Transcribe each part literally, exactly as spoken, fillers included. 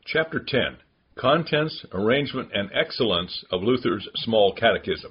Chapter ten. Contents, Arrangement, and Excellence of Luther's Small Catechism.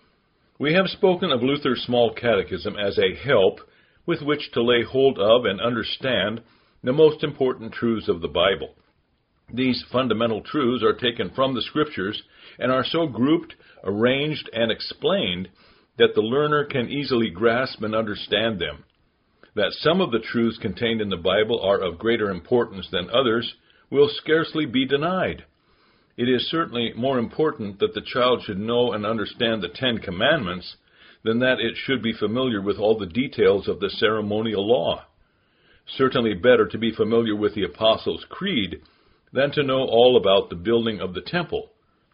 We have spoken of Luther's Small Catechism as a help with which to lay hold of and understand the most important truths of the Bible. These fundamental truths are taken from the Scriptures and are so grouped, arranged, and explained that the learner can easily grasp and understand them. That some of the truths contained in the Bible are of greater importance than others will scarcely be denied. It is certainly more important that the child should know and understand the Ten Commandments than that it should be familiar with all the details of the ceremonial law. Certainly better to be familiar with the Apostles' Creed than to know all about the building of the temple.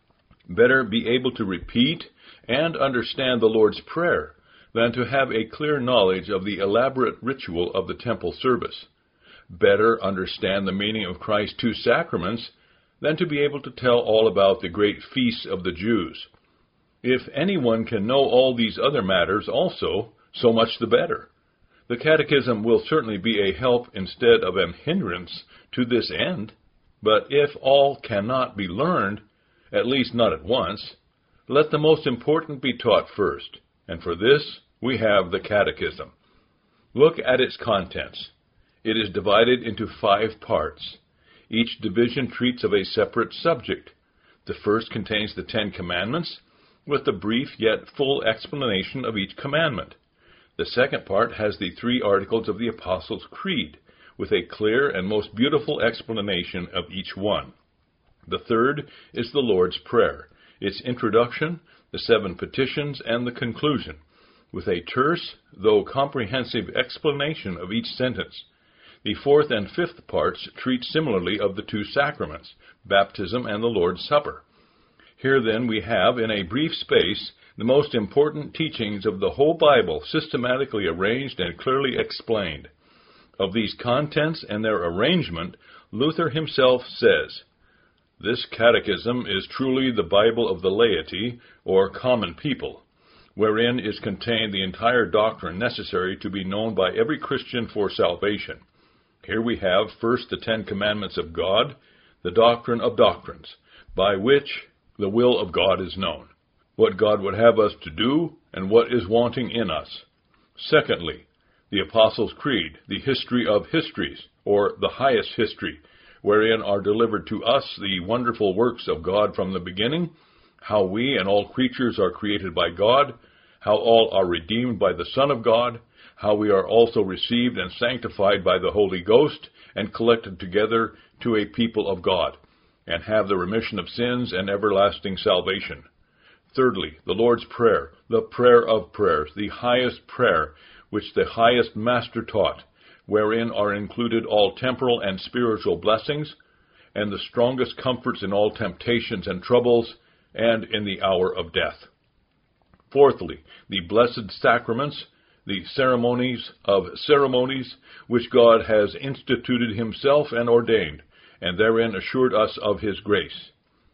Better be able to repeat and understand the Lord's Prayer than to have a clear knowledge of the elaborate ritual of the temple service. Better understand the meaning of Christ's two sacraments than to be able to tell all about the great feasts of the Jews. If anyone can know all these other matters also, so much the better. The Catechism will certainly be a help instead of an hindrance to this end, but if all cannot be learned, at least not at once, let the most important be taught first, and for this we have the Catechism. Look at its contents. It is divided into five parts. Each division treats of a separate subject. The first contains the Ten Commandments, with a brief yet full explanation of each commandment. The second part has the three articles of the Apostles' Creed, with a clear and most beautiful explanation of each one. The third is the Lord's Prayer, its introduction, the seven petitions, and the conclusion, with a terse, though comprehensive explanation of each sentence. The fourth and fifth parts treat similarly of the two sacraments, baptism and the Lord's Supper. Here then we have, in a brief space, the most important teachings of the whole Bible systematically arranged and clearly explained. Of these contents and their arrangement, Luther himself says, "This catechism is truly the Bible of the laity, or common people, wherein is contained the entire doctrine necessary to be known by every Christian for salvation. Here we have first the Ten Commandments of God, the doctrine of doctrines, by which the will of God is known, what God would have us to do, and what is wanting in us. Secondly, the Apostles' Creed, the history of histories, or the highest history, wherein are delivered to us the wonderful works of God from the beginning, how we and all creatures are created by God, how all are redeemed by the Son of God, how we are also received and sanctified by the Holy Ghost, and collected together to a people of God, and have the remission of sins and everlasting salvation. Thirdly, the Lord's Prayer, the prayer of prayers, the highest prayer, which the highest Master taught, wherein are included all temporal and spiritual blessings, and the strongest comforts in all temptations and troubles, and in the hour of death. Fourthly, the blessed sacraments, the ceremonies of ceremonies, which God has instituted himself and ordained, and therein assured us of his grace."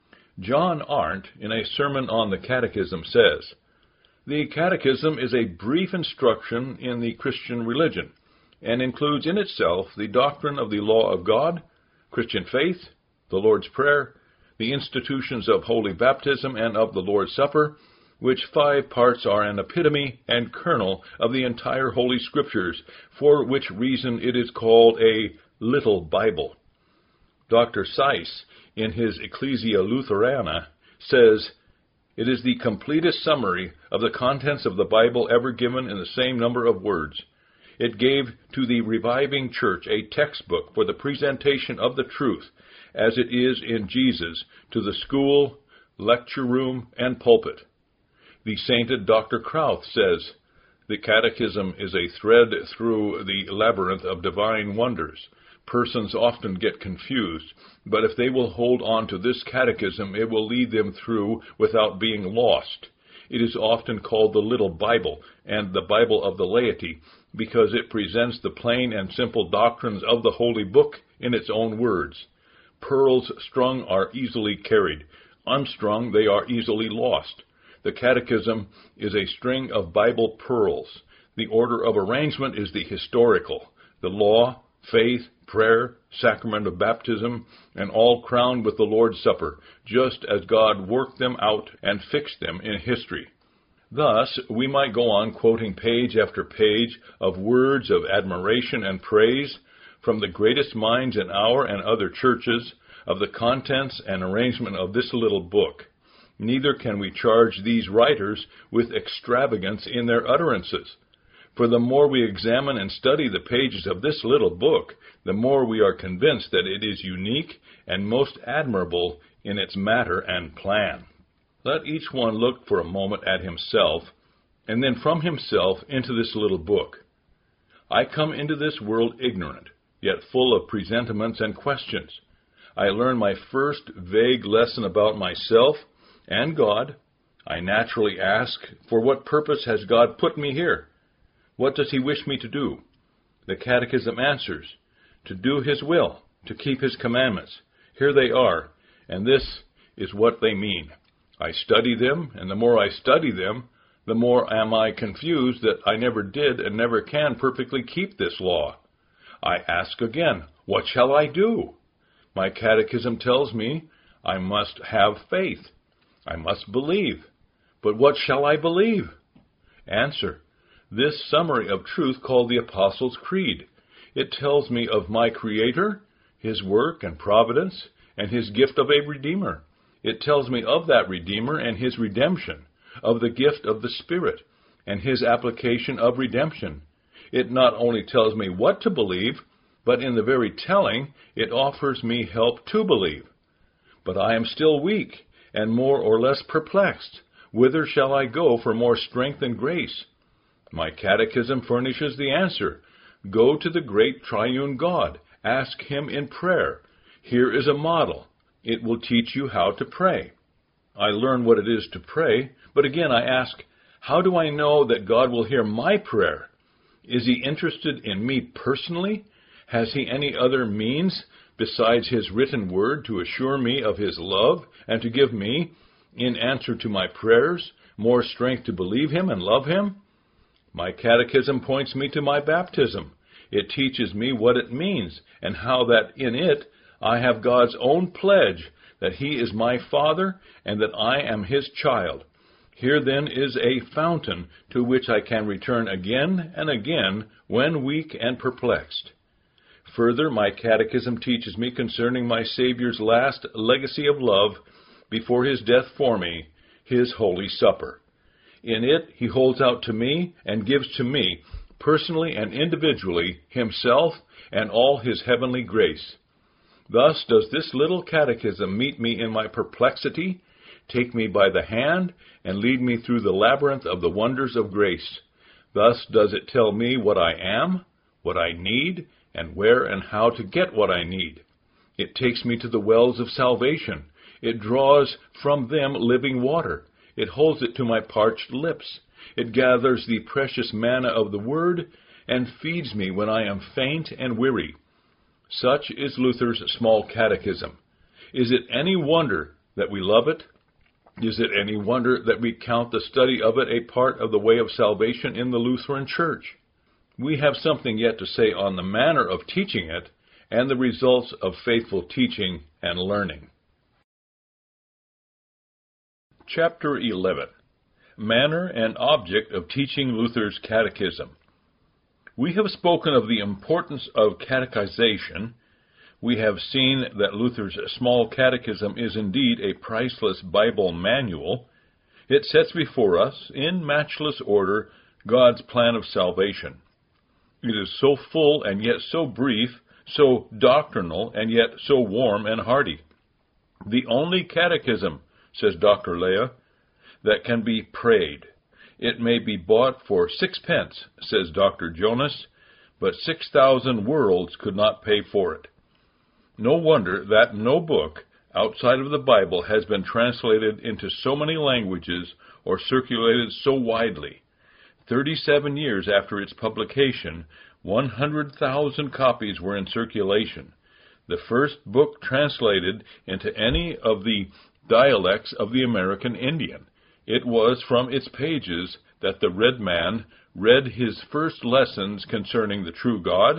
John Arndt, in a sermon on the Catechism, says, "The Catechism is a brief instruction in the Christian religion, and includes in itself the doctrine of the law of God, Christian faith, the Lord's Prayer, the institutions of holy baptism and of the Lord's Supper, which five parts are an epitome and kernel of the entire Holy Scriptures, for which reason it is called a little Bible." Doctor Seiss, in his Ecclesia Lutherana, says, "It is the completest summary of the contents of the Bible ever given in the same number of words. It gave to the reviving church a textbook for the presentation of the truth, as it is in Jesus, to the school, lecture room, and pulpit." The sainted Doctor Krauth says, "The Catechism is a thread through the labyrinth of divine wonders. Persons often get confused, but if they will hold on to this Catechism, it will lead them through without being lost. It is often called the Little Bible and the Bible of the laity, because it presents the plain and simple doctrines of the Holy Book in its own words. Pearls strung are easily carried. Unstrung, they are easily lost. The Catechism is a string of Bible pearls. The order of arrangement is the historical. The law, faith, prayer, sacrament of baptism, and all crowned with the Lord's Supper, just as God worked them out and fixed them in history. Thus, we might go on quoting page after page of words of admiration and praise from the greatest minds in our and other churches of the contents and arrangement of this little book. Neither can we charge these writers with extravagance in their utterances. For the more we examine and study the pages of this little book, the more we are convinced that it is unique and most admirable in its matter and plan. Let each one look for a moment at himself, and then from himself into this little book. I come into this world ignorant, yet full of presentiments and questions. I learn my first vague lesson about myself and God. I naturally ask, for what purpose has God put me here? What does he wish me to do? The Catechism answers, to do his will, to keep his commandments. Here they are, and this is what they mean. I study them, and the more I study them, the more am I confused that I never did and never can perfectly keep this law. I ask again, what shall I do? My Catechism tells me I must have faith. I must believe. But what shall I believe? Answer, this summary of truth called the Apostles' Creed. It tells me of my Creator, his work and providence, and his gift of a Redeemer. It tells me of that Redeemer and his redemption, of the gift of the Spirit, and his application of redemption. It not only tells me what to believe, but in the very telling, it offers me help to believe. But I am still weak, and more or less perplexed. Whither shall I go for more strength and grace? My Catechism furnishes the answer. Go to the great triune God. Ask him in prayer. Here is a model. It will teach you how to pray. I learn what it is to pray, but again I ask, how do I know that God will hear my prayer? Is he interested in me personally? Has he any other means besides his written word to assure me of his love and to give me, in answer to my prayers, more strength to believe him and love him? My Catechism points me to my baptism. It teaches me what it means and how that in it I have God's own pledge that he is my Father and that I am his child. Here then is a fountain to which I can return again and again when weak and perplexed. Further, my Catechism teaches me concerning my Savior's last legacy of love before his death for me, his Holy Supper. In it, he holds out to me and gives to me, personally and individually, himself and all his heavenly grace. Thus does this little catechism meet me in my perplexity, take me by the hand, and lead me through the labyrinth of the wonders of grace. Thus does it tell me what I am, what I need, and where and how to get what I need. It takes me to the wells of salvation. It draws from them living water. It holds it to my parched lips. It gathers the precious manna of the Word, and feeds me when I am faint and weary. Such is Luther's small catechism. Is it any wonder that we love it? Is it any wonder that we count the study of it a part of the way of salvation in the Lutheran Church? We have something yet to say on the manner of teaching it and the results of faithful teaching and learning. Chapter eleven. Manner and Object of Teaching Luther's Catechism. We have spoken of the importance of catechization. We have seen that Luther's small catechism is indeed a priceless Bible manual. It sets before us, in matchless order, God's plan of salvation. It is so full and yet so brief, so doctrinal and yet so warm and hearty. The only catechism, says Doctor Lea, that can be prayed. It may be bought for sixpence, says Doctor Jonas, but six thousand worlds could not pay for it. No wonder that no book outside of the Bible has been translated into so many languages or circulated so widely. Thirty-seven years after its publication, one hundred thousand copies were in circulation, the first book translated into any of the dialects of the American Indian. It was from its pages that the red man read his first lessons concerning the true God,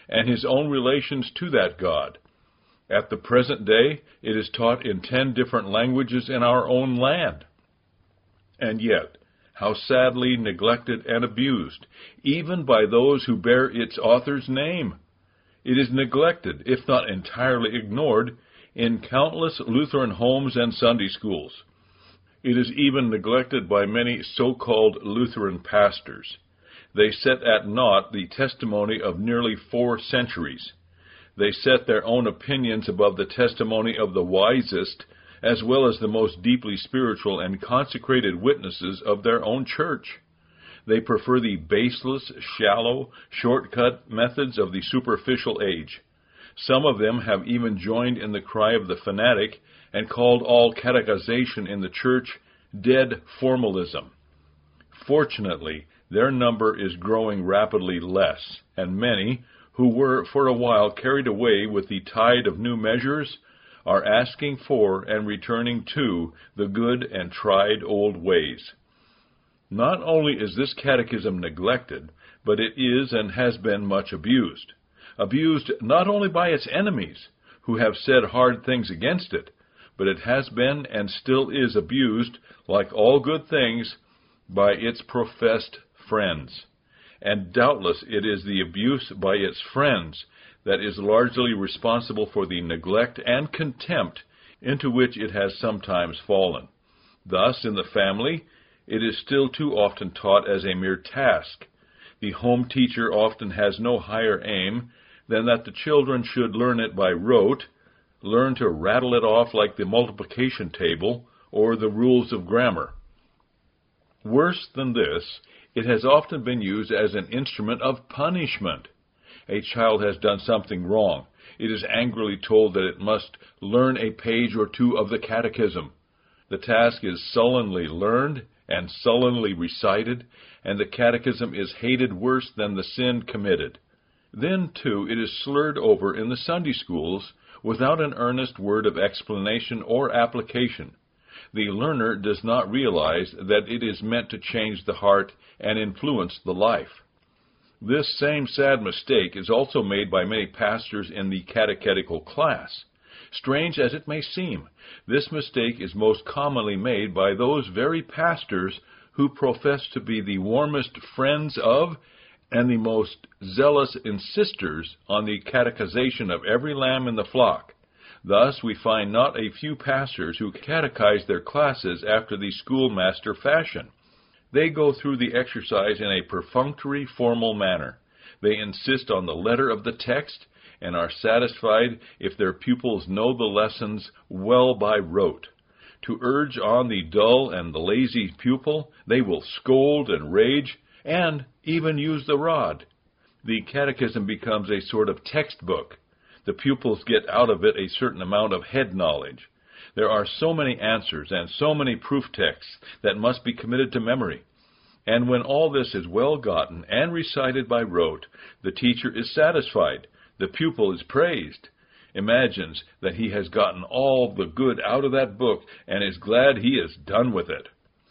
and his own relations to that God. At the present day, it is taught in ten different languages in our own land. And yet, how sadly neglected and abused, even by those who bear its author's name. It is neglected, if not entirely ignored, in countless Lutheran homes and Sunday schools. It is even neglected by many so-called Lutheran pastors. They set at naught the testimony of nearly four centuries. They set their own opinions above the testimony of the wisest, as well as the most deeply spiritual and consecrated witnesses of their own church. They prefer the baseless, shallow, shortcut methods of the superficial age. Some of them have even joined in the cry of the fanatic and called all catechization in the church dead formalism. Fortunately, their number is growing rapidly less, and many, who were for a while carried away with the tide of new measures, are asking for and returning to the good and tried old ways. Not only is this catechism neglected, but it is and has been much abused. Abused not only by its enemies, who have said hard things against it, but it has been and still is abused, like all good things, by its professed friends. And doubtless it is the abuse by its friends that is largely responsible for the neglect and contempt into which it has sometimes fallen. Thus, in the family, it is still too often taught as a mere task. The home teacher often has no higher aim than that the children should learn it by rote, learn to rattle it off like the multiplication table or the rules of grammar. Worse than this, it has often been used as an instrument of punishment. A child has done something wrong. It is angrily told that it must learn a page or two of the catechism. The task is sullenly learned and sullenly recited, and the catechism is hated worse than the sin committed. Then, too, it is slurred over in the Sunday schools without an earnest word of explanation or application. The learner does not realize that it is meant to change the heart and influence the life. This same sad mistake is also made by many pastors in the catechetical class. Strange as it may seem, this mistake is most commonly made by those very pastors who profess to be the warmest friends of and the most zealous insisters on the catechization of every lamb in the flock. Thus, we find not a few pastors who catechize their classes after the schoolmaster fashion. They go through the exercise in a perfunctory, formal manner. They insist on the letter of the text and are satisfied if their pupils know the lessons well by rote. To urge on the dull and the lazy pupil, they will scold and rage, and even use the rod. The catechism becomes a sort of textbook. The pupils get out of it a certain amount of head knowledge. There are so many answers and so many proof texts that must be committed to memory. And when all this is well gotten and recited by rote, the teacher is satisfied. The pupil is praised, imagines that he has gotten all the good out of that book, and is glad he is done with it.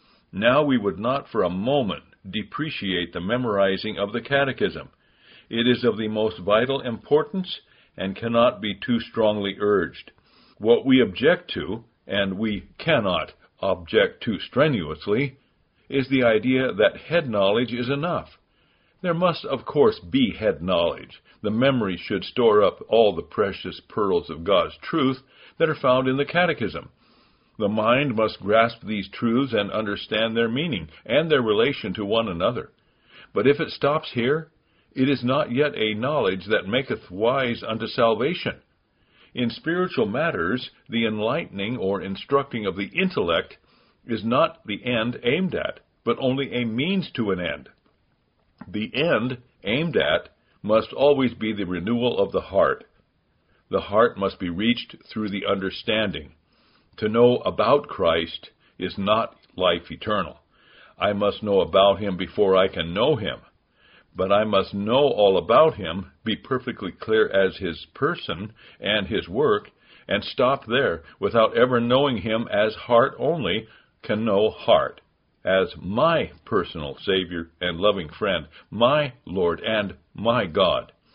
Now we would not for a moment depreciate the memorizing of the catechism. It is of the most vital importance and cannot be too strongly urged. What we object to, and we cannot object to strenuously, is the idea that head knowledge is enough. There must, of course, be head knowledge. The memory should store up all the precious pearls of God's truth that are found in the catechism. The mind must grasp these truths and understand their meaning and their relation to one another. But if it stops here, it is not yet a knowledge that maketh wise unto salvation. In spiritual matters, the enlightening or instructing of the intellect is not the end aimed at, but only a means to an end. The end aimed at must always be the renewal of the heart. The heart must be reached through the understanding. To know about Christ is not life eternal. I must know about him before I can know him. But I must know all about him, be perfectly clear as his person and his work, and stop there without ever knowing him as heart only can know heart, as my personal Savior and loving friend, my Lord and my God.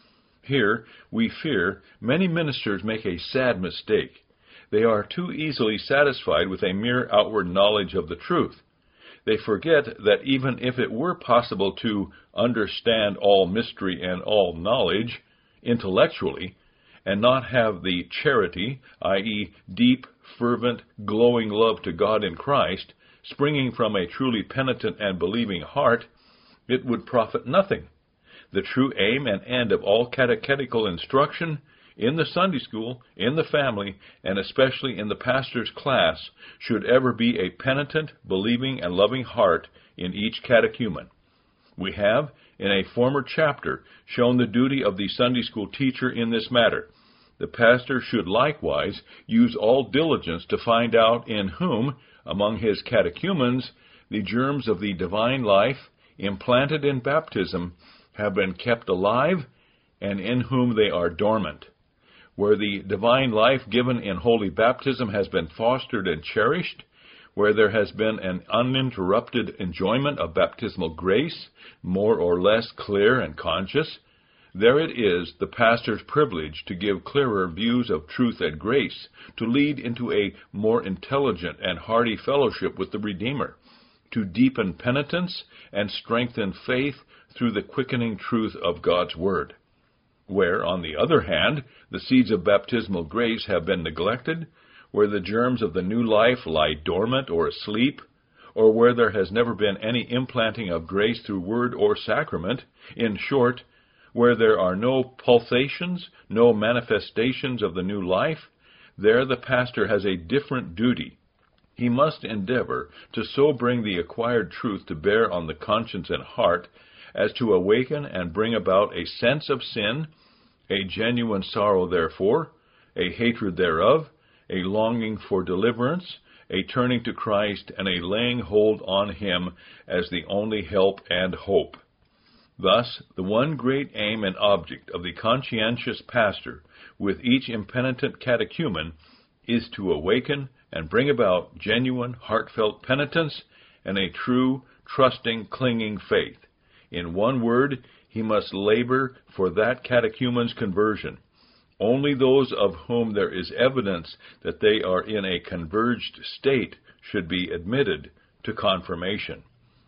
Here, we fear, many ministers make a sad mistake. They are too easily satisfied with a mere outward knowledge of the truth. They forget that even if it were possible to understand all mystery and all knowledge intellectually, and not have the charity, that is, deep, fervent, glowing love to God in Christ, springing from a truly penitent and believing heart, it would profit nothing. The true aim and end of all catechetical instruction, in the Sunday school, in the family, and especially in the pastor's class, should ever be a penitent, believing, and loving heart in each catechumen. We have, in a former chapter, shown the duty of the Sunday school teacher in this matter. The pastor should likewise use all diligence to find out in whom, among his catechumens, the germs of the divine life, implanted in baptism, have been kept alive, and in whom they are dormant. Where the divine life given in holy baptism has been fostered and cherished, where there has been an uninterrupted enjoyment of baptismal grace, more or less clear and conscious, there it is the pastor's privilege to give clearer views of truth and grace, to lead into a more intelligent and hearty fellowship with the Redeemer, to deepen penitence and strengthen faith through the quickening truth of God's Word. Where, on the other hand, the seeds of baptismal grace have been neglected, where the germs of the new life lie dormant or asleep, or where there has never been any implanting of grace through word or sacrament, in short, where there are no pulsations, no manifestations of the new life, there the pastor has a different duty. He must endeavor to so bring the acquired truth to bear on the conscience and heart as to awaken and bring about a sense of sin, a genuine sorrow therefore, a hatred thereof, a longing for deliverance, a turning to Christ, and a laying hold on Him as the only help and hope. Thus, the one great aim and object of the conscientious pastor with each impenitent catechumen is to awaken and bring about genuine, heartfelt penitence and a true, trusting, clinging faith. In one word, he must labor for that catechumen's conversion. Only those of whom there is evidence that they are in a converged state should be admitted to confirmation.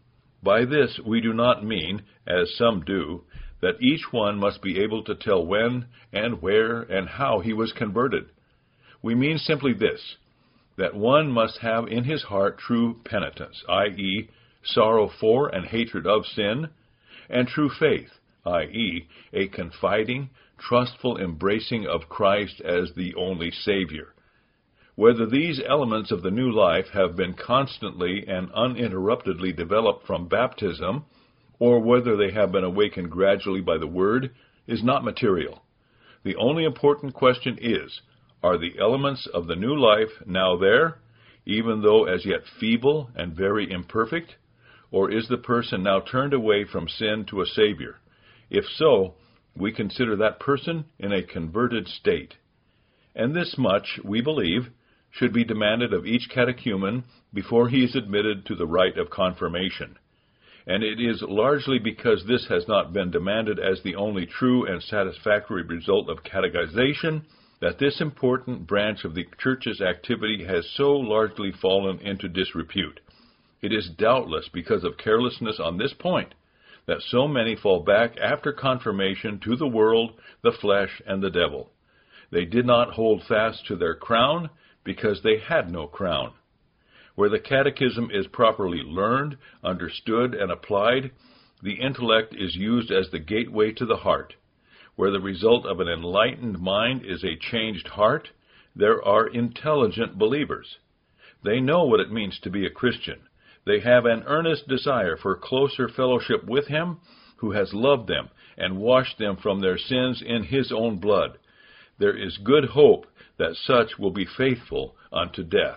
By this we do not mean, as some do, that each one must be able to tell when and where and how he was converted. We mean simply this, that one must have in his heart true penitence, that is, sorrow for and hatred of sin, and true faith, that is, a confiding, trustful embracing of Christ as the only Savior. Whether these elements of the new life have been constantly and uninterruptedly developed from baptism, or whether they have been awakened gradually by the Word, is not material. The only important question is, are the elements of the new life now there, even though as yet feeble and very imperfect? Or is the person now turned away from sin to a Savior? If so, we consider that person in a converted state. And this much, we believe, should be demanded of each catechumen before he is admitted to the rite of confirmation. And it is largely because this has not been demanded as the only true and satisfactory result of catechization that this important branch of the Church's activity has so largely fallen into disrepute. It is doubtless because of carelessness on this point that so many fall back after confirmation to the world, the flesh, and the devil. They did not hold fast to their crown because they had no crown. Where the catechism is properly learned, understood, and applied, the intellect is used as the gateway to the heart. Where the result of an enlightened mind is a changed heart, there are intelligent believers. They know what it means to be a Christian. They have an earnest desire for closer fellowship with Him, who has loved them and washed them from their sins in His own blood. There is good hope that such will be faithful unto death.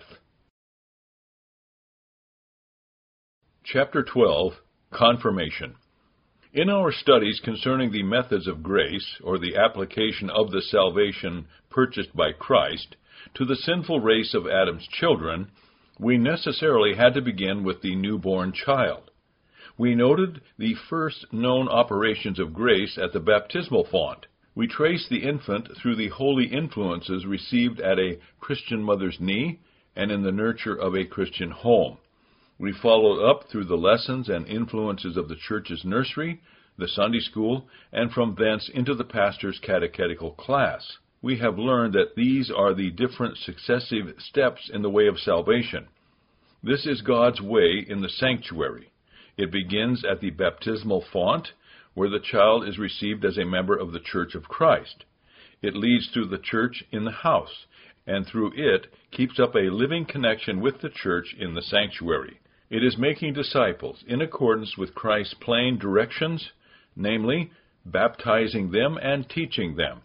Chapter twelve, Confirmation. In our studies concerning the methods of grace, or the application of the salvation purchased by Christ, to the sinful race of Adam's children, we necessarily had to begin with the newborn child. We noted the first known operations of grace at the baptismal font, We trace the infant through the holy influences received at a Christian mother's knee and in the nurture of a Christian home. We follow up through the lessons and influences of the church's nursery, the Sunday school, and from thence into the pastor's catechetical class. We have learned that these are the different successive steps in the way of salvation. This is God's way in the sanctuary. It begins at the baptismal font, where the child is received as a member of the Church of Christ. It leads through the church in the house, and through it keeps up a living connection with the church in the sanctuary. It is making disciples in accordance with Christ's plain directions, namely, baptizing them and teaching them.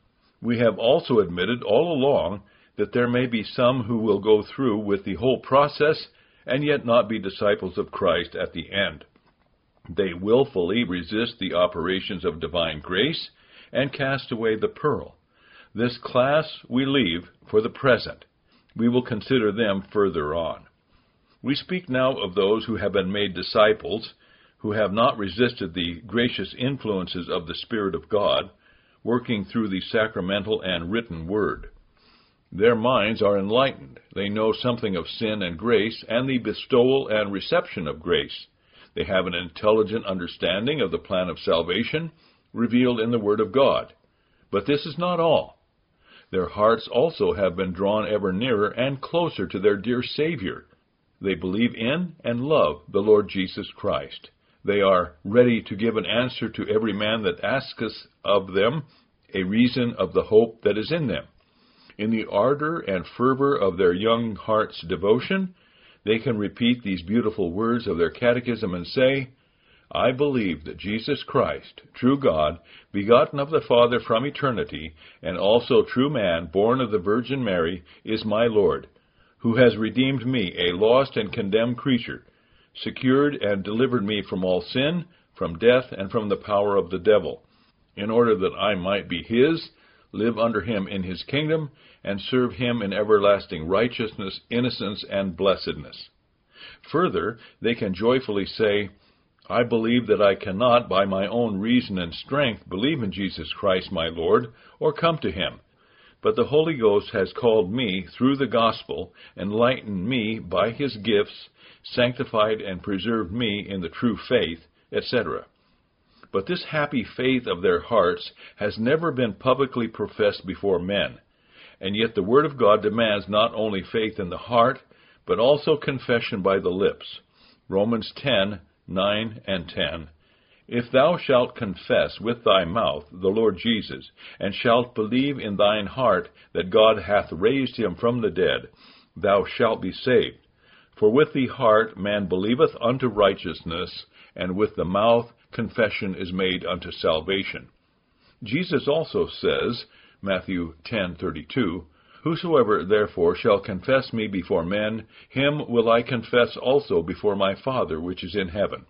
We have also admitted all along that there may be some who will go through with the whole process and yet not be disciples of Christ at the end. They willfully resist the operations of divine grace and cast away the pearl. This class we leave for the present. We will consider them further on. We speak now of those who have been made disciples, who have not resisted the gracious influences of the Spirit of God, working through the sacramental and written word. Their minds are enlightened. They know something of sin and grace and the bestowal and reception of grace. They have an intelligent understanding of the plan of salvation revealed in the Word of God. But this is not all. Their hearts also have been drawn ever nearer and closer to their dear Savior. They believe in and love the Lord Jesus Christ. They are ready to give an answer to every man that asketh of them a reason of the hope that is in them. In the ardor and fervor of their young heart's devotion, they can repeat these beautiful words of their catechism and say, I believe that Jesus Christ, true God, begotten of the Father from eternity, and also true man, born of the Virgin Mary, is my Lord, who has redeemed me, a lost and condemned creature, secured and delivered me from all sin, from death, and from the power of the devil, in order that I might be his, live under him in his kingdom, and serve him in everlasting righteousness, innocence, and blessedness. Further, they can joyfully say, I believe that I cannot, by my own reason and strength, believe in Jesus Christ my Lord, or come to him. But the Holy Ghost has called me through the gospel, enlightened me by his gifts, sanctified and preserved me in the true faith, et cetera. But this happy faith of their hearts has never been publicly professed before men, and yet the Word of God demands not only faith in the heart, but also confession by the lips. Romans ten, nine and ten. If thou shalt confess with thy mouth the Lord Jesus, and shalt believe in thine heart that God hath raised him from the dead, thou shalt be saved. For with the heart man believeth unto righteousness, and with the mouth confession is made unto salvation. Jesus also says, Matthew ten thirty-two, Whosoever therefore shall confess me before men, him will I confess also before my Father which is in heaven.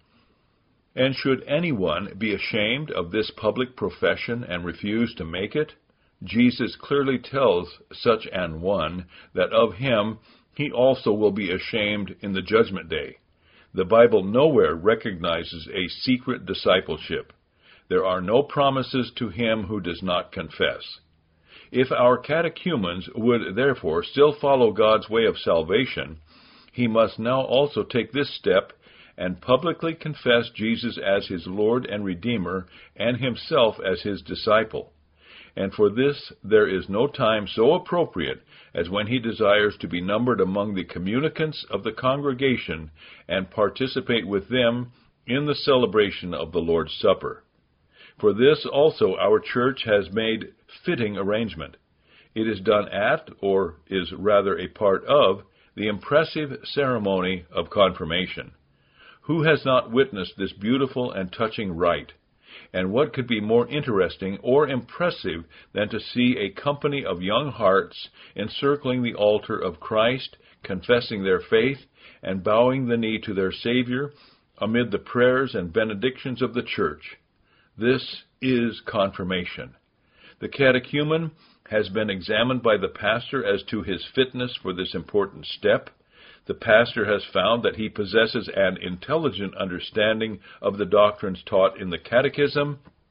And should anyone be ashamed of this public profession and refuse to make it, Jesus clearly tells such an one that of him he also will be ashamed in the judgment day. The Bible nowhere recognizes a secret discipleship. There are no promises to him who does not confess. If our catechumens would therefore still follow God's way of salvation, he must now also take this step and publicly confess Jesus as his Lord and Redeemer, and himself as his disciple. And for this there is no time so appropriate as when he desires to be numbered among the communicants of the congregation and participate with them in the celebration of the Lord's Supper. For this also our church has made fitting arrangement. It is done at, or is rather a part of, the impressive ceremony of confirmation. Who has not witnessed this beautiful and touching rite? And what could be more interesting or impressive than to see a company of young hearts encircling the altar of Christ, confessing their faith, and bowing the knee to their Savior amid the prayers and benedictions of the Church? This is confirmation. The catechumen has been examined by the pastor as to his fitness for this important step. The pastor has found that he possesses an intelligent understanding of the doctrines taught in the catechism,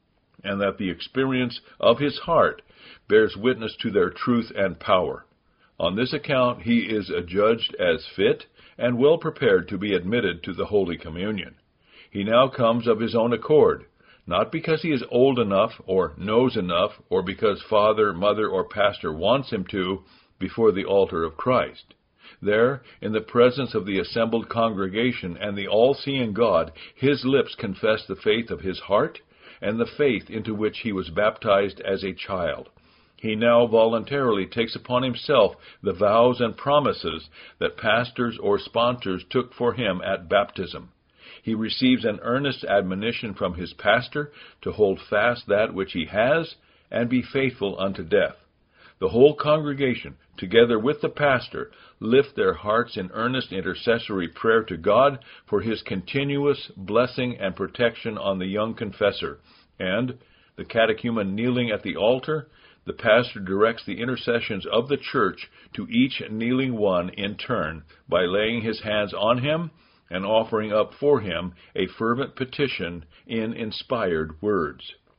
and that the experience of his heart bears witness to their truth and power. On this account he is adjudged as fit and well prepared to be admitted to the Holy Communion. He now comes of his own accord, not because he is old enough or knows enough, or because father, mother, or pastor wants him to, before the altar of Christ. There, in the presence of the assembled congregation and the all-seeing God, his lips confess the faith of his heart and the faith into which he was baptized as a child. He now voluntarily takes upon himself the vows and promises that pastors or sponsors took for him at baptism. He receives an earnest admonition from his pastor to hold fast that which he has and be faithful unto death. The whole congregation, together with the pastor, lift their hearts in earnest intercessory prayer to God for his continuous blessing and protection on the young confessor, and, the catechumen kneeling at the altar, the pastor directs the intercessions of the church to each kneeling one in turn by laying his hands on him and offering up for him a fervent petition in inspired words.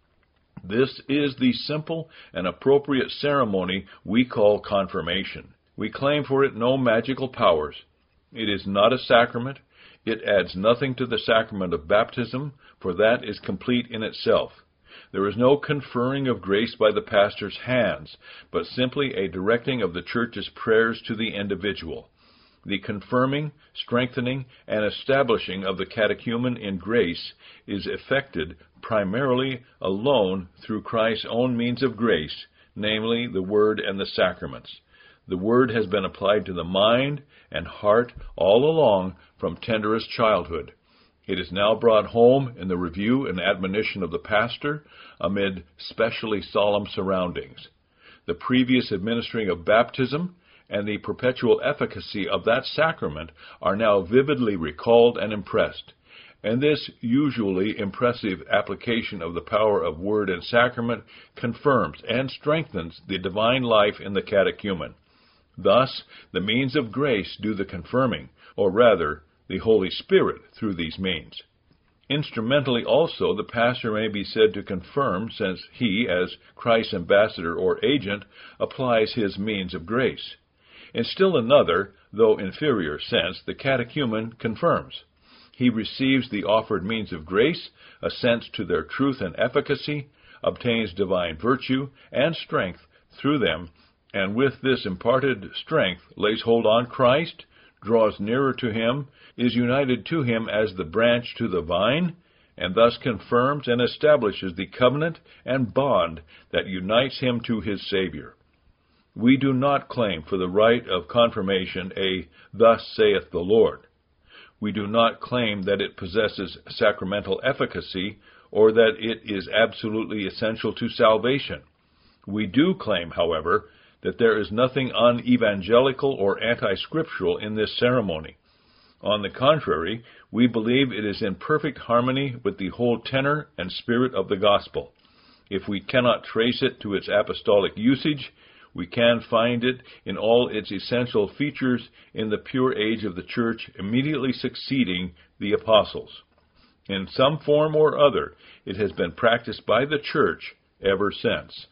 This is the simple and appropriate ceremony we call confirmation. We claim for it no magical powers. It is not a sacrament. It adds nothing to the sacrament of baptism, for that is complete in itself. There is no conferring of grace by the pastor's hands, but simply a directing of the church's prayers to the individual. The confirming, strengthening, and establishing of the catechumen in grace is effected primarily alone through Christ's own means of grace, namely the Word and the sacraments. The Word has been applied to the mind and heart all along from tenderest childhood. It is now brought home in the review and admonition of the pastor amid specially solemn surroundings. The previous administering of baptism and the perpetual efficacy of that sacrament are now vividly recalled and impressed, and this usually impressive application of the power of word and sacrament confirms and strengthens the divine life in the catechumen. Thus, the means of grace do the confirming, or rather, the Holy Spirit through these means. Instrumentally also, the pastor may be said to confirm, since he, as Christ's ambassador or agent, applies his means of grace. In still another, though inferior sense, the catechumen confirms. He receives the offered means of grace, assents to their truth and efficacy, obtains divine virtue and strength through them, and with this imparted strength lays hold on Christ, draws nearer to him, is united to him as the branch to the vine, and thus confirms and establishes the covenant and bond that unites him to his Savior. We do not claim for the rite of confirmation a "Thus saith the Lord." We do not claim that it possesses sacramental efficacy or that it is absolutely essential to salvation. We do claim, however, that there is nothing unevangelical or anti-scriptural in this ceremony. On the contrary, we believe it is in perfect harmony with the whole tenor and spirit of the gospel. If we cannot trace it to its apostolic usage, we can find it in all its essential features in the pure age of the church immediately succeeding the apostles. In some form or other, it has been practiced by the church ever since.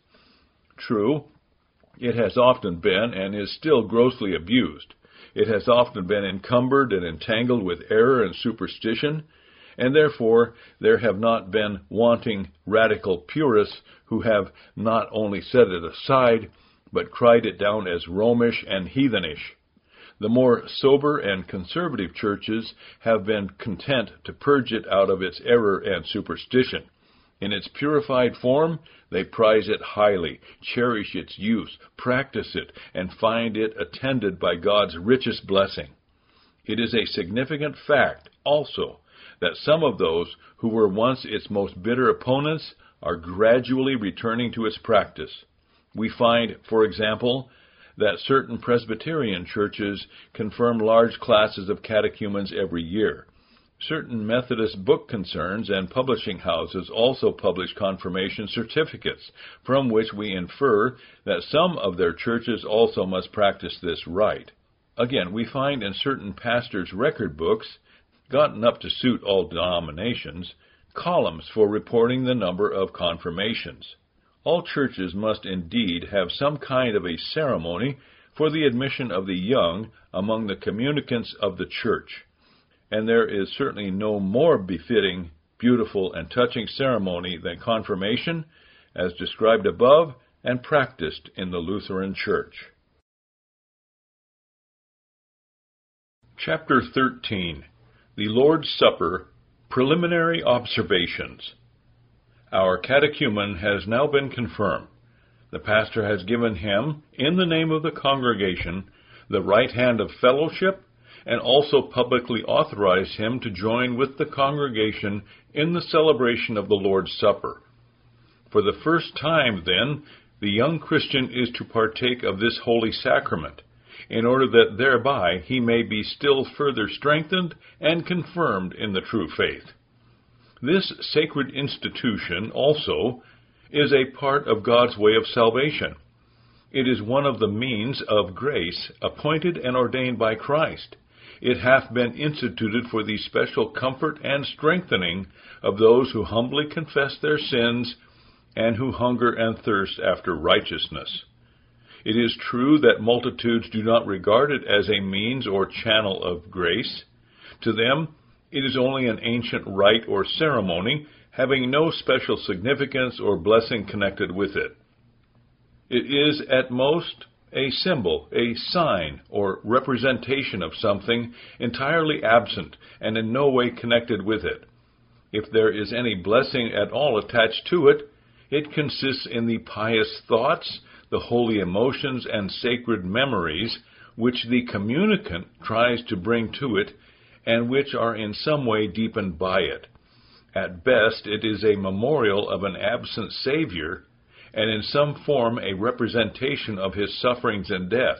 True, it has often been and is still grossly abused. It has often been encumbered and entangled with error and superstition, and therefore there have not been wanting radical purists who have not only set it aside, but cried it down as Romish and heathenish. The more sober and conservative churches have been content to purge it out of its error and superstition. In its purified form, they prize it highly, cherish its use, practice it, and find it attended by God's richest blessing. It is a significant fact, also, that some of those who were once its most bitter opponents are gradually returning to its practice. We find, for example, that certain Presbyterian churches confirm large classes of catechumens every year. Certain Methodist book concerns and publishing houses also publish confirmation certificates, from which we infer that some of their churches also must practice this rite. Again, we find in certain pastors' record books, gotten up to suit all denominations, columns for reporting the number of confirmations. All churches must indeed have some kind of a ceremony for the admission of the young among the communicants of the church, and there is certainly no more befitting, beautiful, and touching ceremony than confirmation, as described above and practiced in the Lutheran Church. Chapter thirteen. The Lord's Supper, Preliminary Observations. Our catechumen has now been confirmed. The pastor has given him, in the name of the congregation, the right hand of fellowship, and also publicly authorized him to join with the congregation in the celebration of the Lord's Supper. For the first time, then, the young Christian is to partake of this holy sacrament, in order that thereby he may be still further strengthened and confirmed in the true faith. This sacred institution, also, is a part of God's way of salvation. It is one of the means of grace appointed and ordained by Christ. It hath been instituted for the special comfort and strengthening of those who humbly confess their sins and who hunger and thirst after righteousness. It is true that multitudes do not regard it as a means or channel of grace. To them, it is only an ancient rite or ceremony, having no special significance or blessing connected with it. It is, at most, a symbol, a sign, or representation of something entirely absent and in no way connected with it. If there is any blessing at all attached to it, it consists in the pious thoughts, the holy emotions, and sacred memories which the communicant tries to bring to it, and which are in some way deepened by it. At best, it is a memorial of an absent Savior, and in some form a representation of his sufferings and death.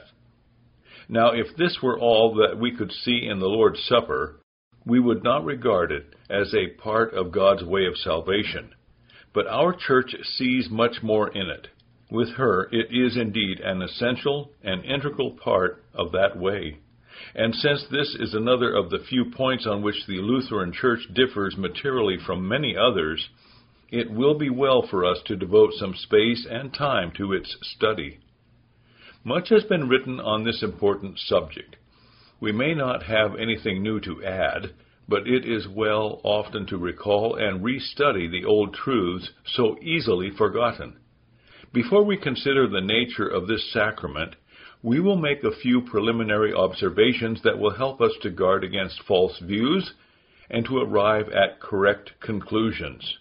Now, if this were all that we could see in the Lord's Supper, we would not regard it as a part of God's way of salvation. But our church sees much more in it. With her, it is indeed an essential and integral part of that way. And since this is another of the few points on which the Lutheran Church differs materially from many others, it will be well for us to devote some space and time to its study. Much has been written on this important subject. We may not have anything new to add, but it is well often to recall and restudy the old truths so easily forgotten. Before we consider the nature of this sacrament, we will make a few preliminary observations that will help us to guard against false views and to arrive at correct conclusions.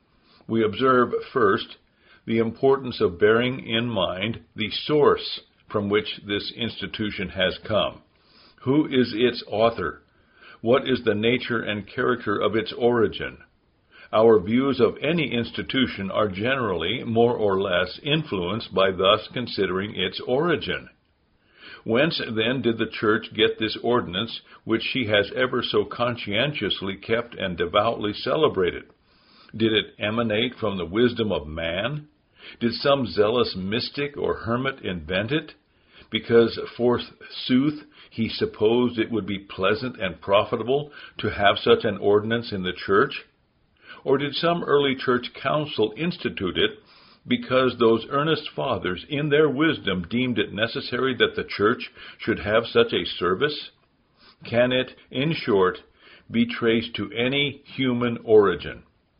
We observe, first, the importance of bearing in mind the source from which this institution has come. Who is its author? What is the nature and character of its origin? Our views of any institution are generally more or less influenced by thus considering its origin. Whence then did the Church get this ordinance which she has ever so conscientiously kept and devoutly celebrated? Did it emanate from the wisdom of man? Did some zealous mystic or hermit invent it, because forsooth he supposed it would be pleasant and profitable to have such an ordinance in the Church? Or did some early church council institute it because those earnest fathers in their wisdom deemed it necessary that the Church should have such a service? Can it, in short, be traced to any human origin?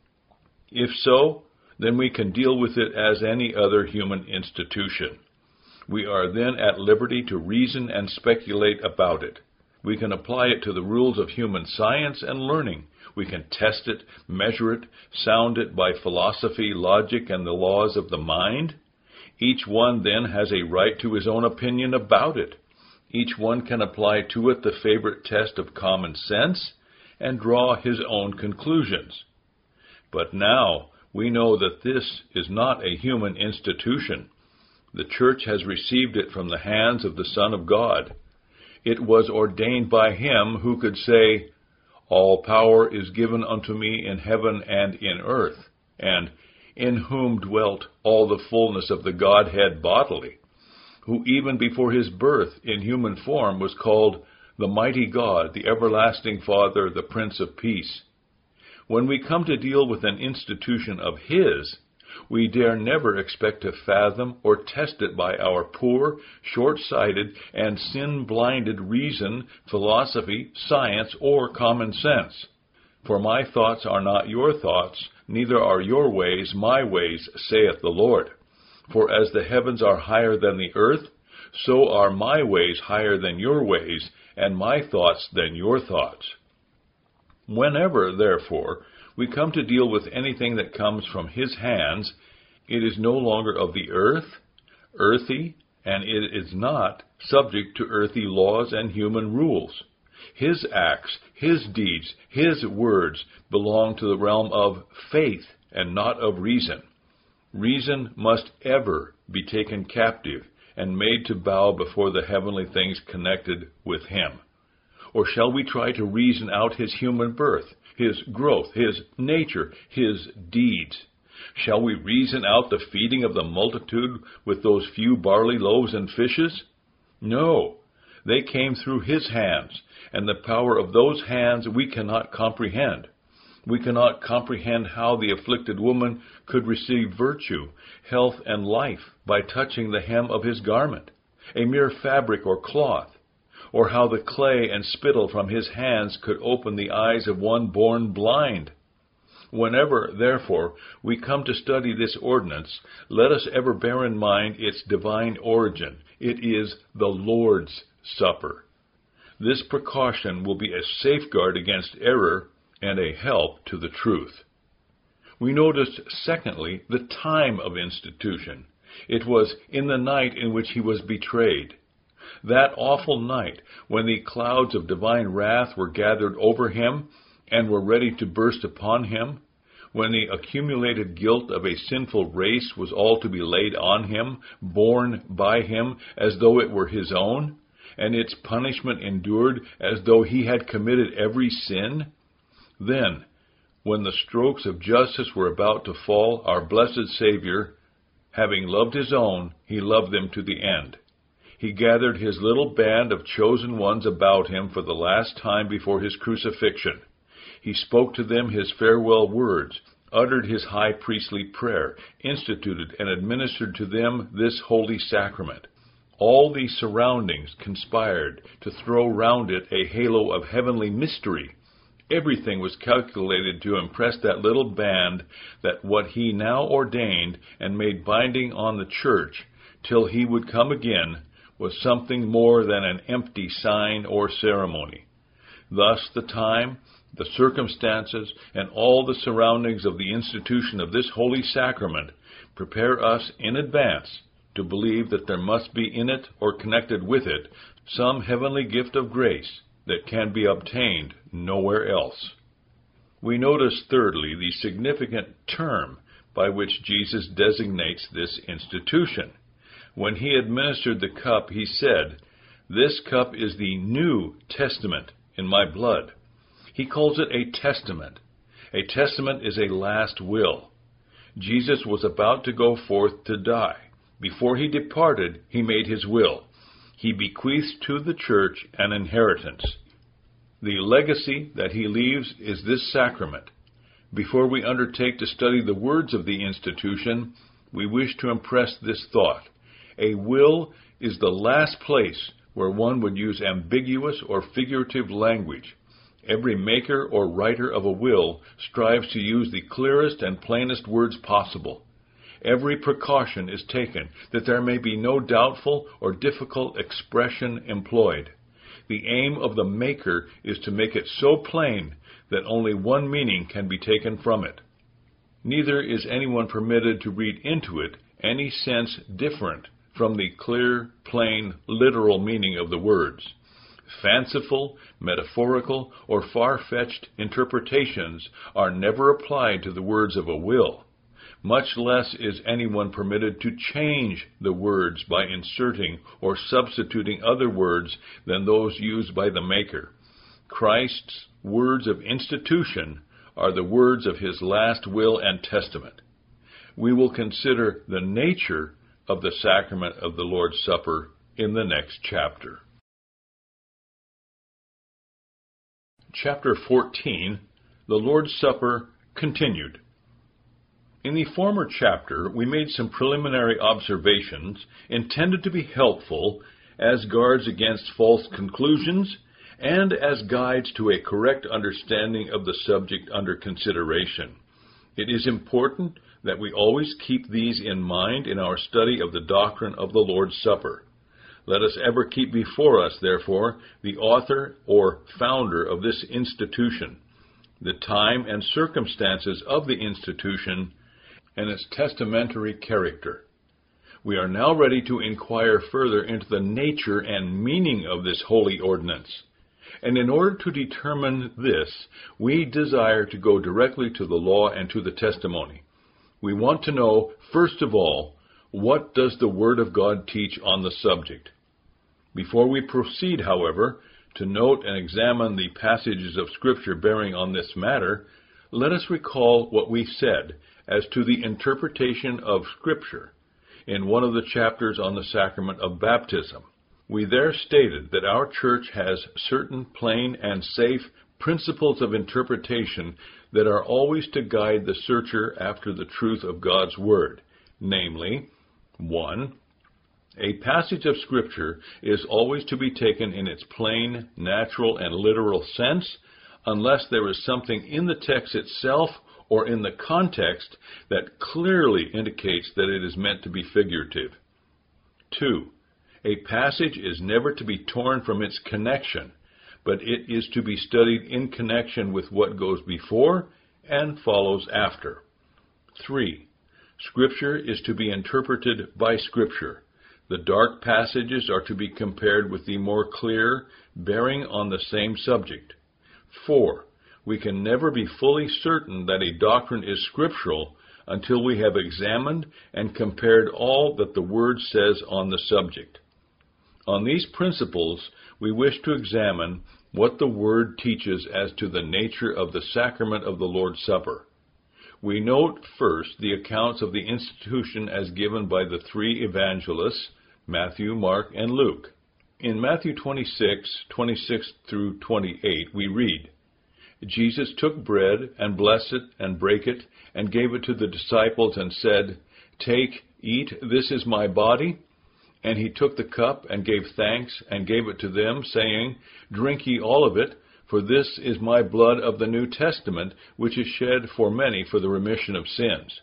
If so, then we can deal with it as any other human institution. We are then at liberty to reason and speculate about it. We can apply it to the rules of human science and learning. We can test it, measure it, sound it by philosophy, logic, and the laws of the mind. Each one then has a right to his own opinion about it. Each one can apply to it the favorite test of common sense and draw his own conclusions. But now we know that this is not a human institution. The Church has received it from the hands of the Son of God. It was ordained by him who could say, "All power is given unto me in heaven and in earth," and "in whom dwelt all the fullness of the Godhead bodily," who even before his birth in human form was called the mighty God, the everlasting Father, the Prince of Peace. When we come to deal with an institution of His, we dare never expect to fathom or test it by our poor, short-sighted, and sin-blinded reason, philosophy, science, or common sense. For my thoughts are not your thoughts, neither are your ways my ways, saith the Lord. For as the heavens are higher than the earth, so are my ways higher than your ways, and my thoughts than your thoughts. Whenever, therefore, we come to deal with anything that comes from His hands, it is no longer of the earth, earthy, and it is not subject to earthly laws and human rules. His acts, His deeds, His words belong to the realm of faith and not of reason. Reason must ever be taken captive and made to bow before the heavenly things connected with Him. Or shall we try to reason out His human birth, His growth, His nature, His deeds? Shall we reason out the feeding of the multitude with those few barley loaves and fishes? No, they came through His hands, and the power of those hands we cannot comprehend. We cannot comprehend how the afflicted woman could receive virtue, health, and life by touching the hem of His garment, a mere fabric or cloth, or how the clay and spittle from His hands could open the eyes of one born blind. Whenever, therefore, we come to study this ordinance, let us ever bear in mind its divine origin. It is the Lord's Supper. This precaution will be a safeguard against error and a help to the truth. We noticed, secondly, the time of institution. It was in the night in which He was betrayed. That awful night, when the clouds of divine wrath were gathered over Him and were ready to burst upon Him, when the accumulated guilt of a sinful race was all to be laid on Him, borne by Him as though it were His own, and its punishment endured as though He had committed every sin, then, when the strokes of justice were about to fall, our blessed Savior, having loved His own, He loved them to the end. He gathered His little band of chosen ones about Him for the last time before His crucifixion. He spoke to them His farewell words, uttered His high priestly prayer, instituted and administered to them this holy sacrament. All these surroundings conspired to throw round it a halo of heavenly mystery. Everything was calculated to impress that little band that what He now ordained and made binding on the church till He would come again was something more than an empty sign or ceremony. Thus the time, the circumstances, and all the surroundings of the institution of this holy sacrament prepare us in advance to believe that there must be in it or connected with it some heavenly gift of grace that can be obtained nowhere else. We notice, thirdly, the significant term by which Jesus designates this institution. When He administered the cup, He said, "This cup is the New Testament in my blood." He calls it a testament. A testament is a last will. Jesus was about to go forth to die. Before He departed, He made His will. He bequeaths to the church an inheritance. The legacy that He leaves is this sacrament. Before we undertake to study the words of the institution, we wish to impress this thought. A will is the last place where one would use ambiguous or figurative language. Every maker or writer of a will strives to use the clearest and plainest words possible. Every precaution is taken that there may be no doubtful or difficult expression employed. The aim of the maker is to make it so plain that only one meaning can be taken from it. Neither is anyone permitted to read into it any sense different from the clear, plain, literal meaning of the words. Fanciful, metaphorical, or far-fetched interpretations are never applied to the words of a will. Much less is anyone permitted to change the words by inserting or substituting other words than those used by the maker. Christ's words of institution are the words of His last will and testament. We will consider the nature of the sacrament of the Lord's Supper in the next chapter. Chapter fourteen, The Lord's Supper continued. In the former chapter, we made some preliminary observations intended to be helpful as guards against false conclusions and as guides to a correct understanding of the subject under consideration. It is important that we always keep these in mind in our study of the doctrine of the Lord's Supper. Let us ever keep before us, therefore, the author or founder of this institution, the time and circumstances of the institution, and its testamentary character. We are now ready to inquire further into the nature and meaning of this holy ordinance. And in order to determine this, we desire to go directly to the law and to the testimony. We want to know, first of all, what does the Word of God teach on the subject? Before we proceed, however, to note and examine the passages of Scripture bearing on this matter, let us recall what we said as to the interpretation of Scripture in one of the chapters on the sacrament of baptism. We there stated that our church has certain plain and safe principles of interpretation that are always to guide the searcher after the truth of God's Word, namely, one, a passage of Scripture is always to be taken in its plain, natural, and literal sense, unless there is something in the text itself or in the context that clearly indicates that it is meant to be figurative. Two, a passage is never to be torn from its connection, but it is to be studied in connection with what goes before and follows after. Three, Scripture is to be interpreted by Scripture. The dark passages are to be compared with the more clear, bearing on the same subject. Four, we can never be fully certain that a doctrine is scriptural until we have examined and compared all that the Word says on the subject. On these principles, we wish to examine what the Word teaches as to the nature of the sacrament of the Lord's Supper. We note first the accounts of the institution as given by the three evangelists, Matthew, Mark, and Luke. In Matthew twenty-six, twenty-six through twenty-eight, we read, Jesus took bread, and blessed it, and brake it, and gave it to the disciples, and said, Take, eat, this is my body. And he took the cup, and gave thanks, and gave it to them, saying, Drink ye all of it, for this is my blood of the New Testament, which is shed for many for the remission of sins.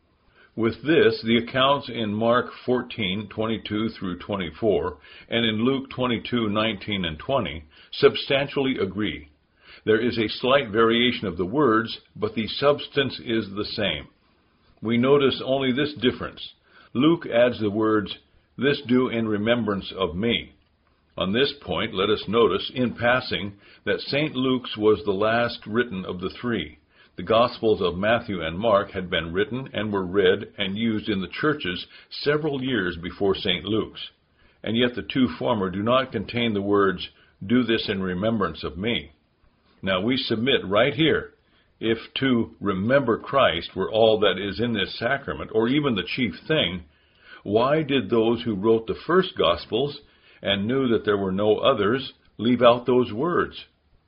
With this, the accounts in Mark fourteen, twenty-two through twenty-four, and in Luke twenty-two, nineteen and twenty, substantially agree. There is a slight variation of the words, but the substance is the same. We notice only this difference. Luke adds the words, This do in remembrance of me. On this point, let us notice, in passing, that Saint Luke's was the last written of the three. The Gospels of Matthew and Mark had been written and were read and used in the churches several years before Saint Luke's, and yet the two former do not contain the words, Do this in remembrance of me. Now we submit right here, if to remember Christ were all that is in this sacrament, or even the chief thing, why did those who wrote the first Gospels and knew that there were no others leave out those words?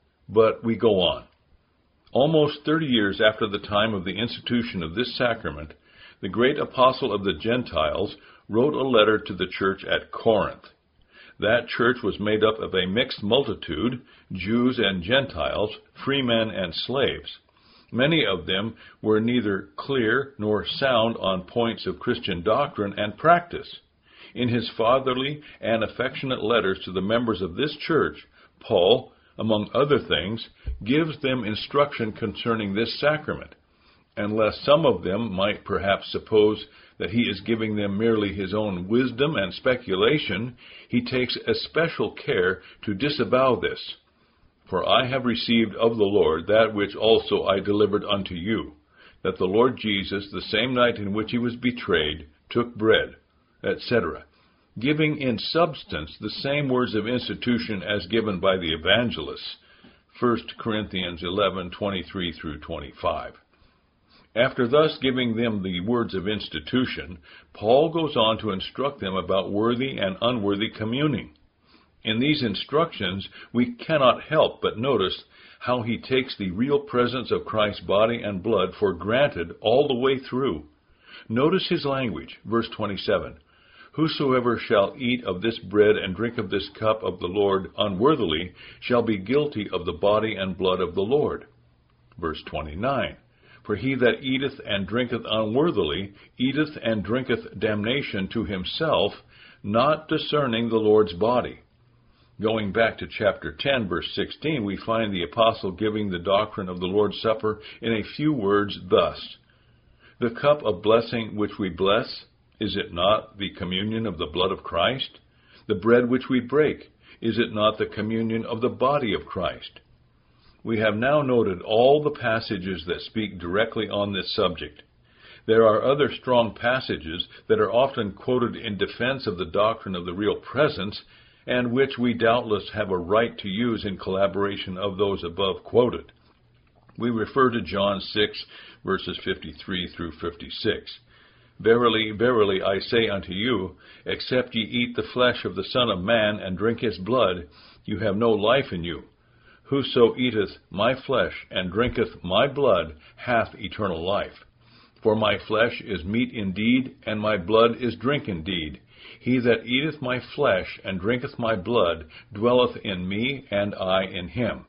But we go on. Almost thirty years after the time of the institution of this sacrament, the great apostle of the Gentiles wrote a letter to the church at Corinth. That church was made up of a mixed multitude, Jews and Gentiles, freemen and slaves. Many of them were neither clear nor sound on points of Christian doctrine and practice. In his fatherly and affectionate letters to the members of this church, Paul, among other things, gives them instruction concerning this sacrament. And lest some of them might perhaps suppose that he is giving them merely his own wisdom and speculation, he takes especial care to disavow this. For I have received of the Lord that which also I delivered unto you, that the Lord Jesus, the same night in which he was betrayed, took bread, et cetera, giving in substance the same words of institution as given by the evangelists, First Corinthians eleven, twenty-three through twenty-five. After thus giving them the words of institution, Paul goes on to instruct them about worthy and unworthy communing. In these instructions, we cannot help but notice how he takes the real presence of Christ's body and blood for granted all the way through. Notice his language, verse twenty-seven. Whosoever shall eat of this bread and drink of this cup of the Lord unworthily shall be guilty of the body and blood of the Lord. Verse twenty-nine. For he that eateth and drinketh unworthily eateth and drinketh damnation to himself, not discerning the Lord's body. Going back to chapter ten, verse sixteen, we find the apostle giving the doctrine of the Lord's Supper in a few words thus. The cup of blessing which we bless, is it not the communion of the blood of Christ? The bread which we break, is it not the communion of the body of Christ? We have now noted all the passages that speak directly on this subject. There are other strong passages that are often quoted in defense of the doctrine of the real presence, and which we doubtless have a right to use in collaboration of those above quoted. We refer to John six, verses fifty-three through fifty-six. Verily, verily, I say unto you, except ye eat the flesh of the Son of Man and drink his blood, you have no life in you. Whoso eateth my flesh and drinketh my blood hath eternal life. For my flesh is meat indeed, and my blood is drink indeed. He that eateth my flesh and drinketh my blood dwelleth in me, and I in him.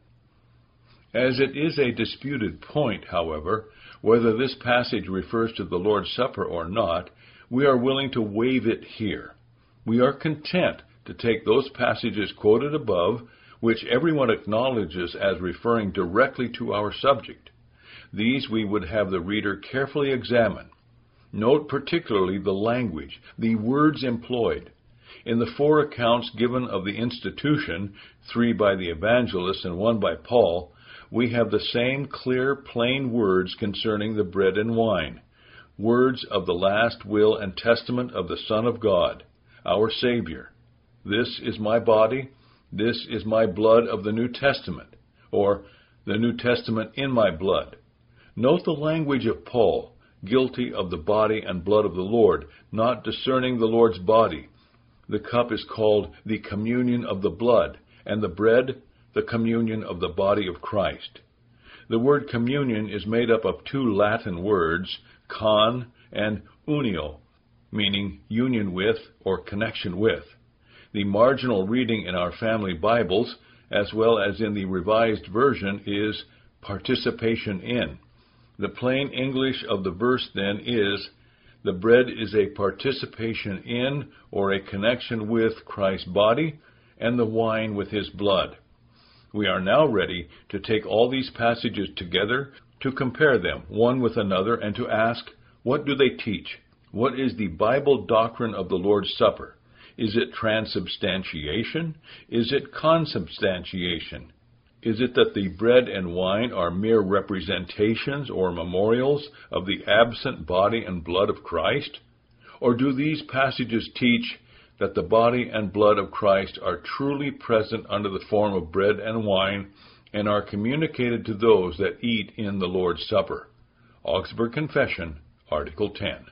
As it is a disputed point, however, whether this passage refers to the Lord's Supper or not, we are willing to waive it here. We are content to take those passages quoted above, which everyone acknowledges as referring directly to our subject. These we would have the reader carefully examine. Note particularly the language, the words employed. In the four accounts given of the institution, three by the evangelists and one by Paul, we have the same clear, plain words concerning the bread and wine, words of the last will and testament of the Son of God, our Savior. This is my body, this is my blood of the New Testament, or the New Testament in my blood. Note the language of Paul, guilty of the body and blood of the Lord, not discerning the Lord's body. The cup is called the communion of the blood, and the bread, the communion of the body of Christ. The word communion is made up of two Latin words, con and unio, meaning union with or connection with. The marginal reading in our family Bibles, as well as in the Revised Version, is participation in. The plain English of the verse, then, is, the bread is a participation in or a connection with Christ's body, and the wine with his blood. We are now ready to take all these passages together, to compare them one with another, and to ask, what do they teach? What is the Bible doctrine of the Lord's Supper? Is it transubstantiation? Is it consubstantiation? Is it that the bread and wine are mere representations or memorials of the absent body and blood of Christ? Or do these passages teach that the body and blood of Christ are truly present under the form of bread and wine, and are communicated to those that eat in the Lord's Supper? Augsburg Confession, Article ten.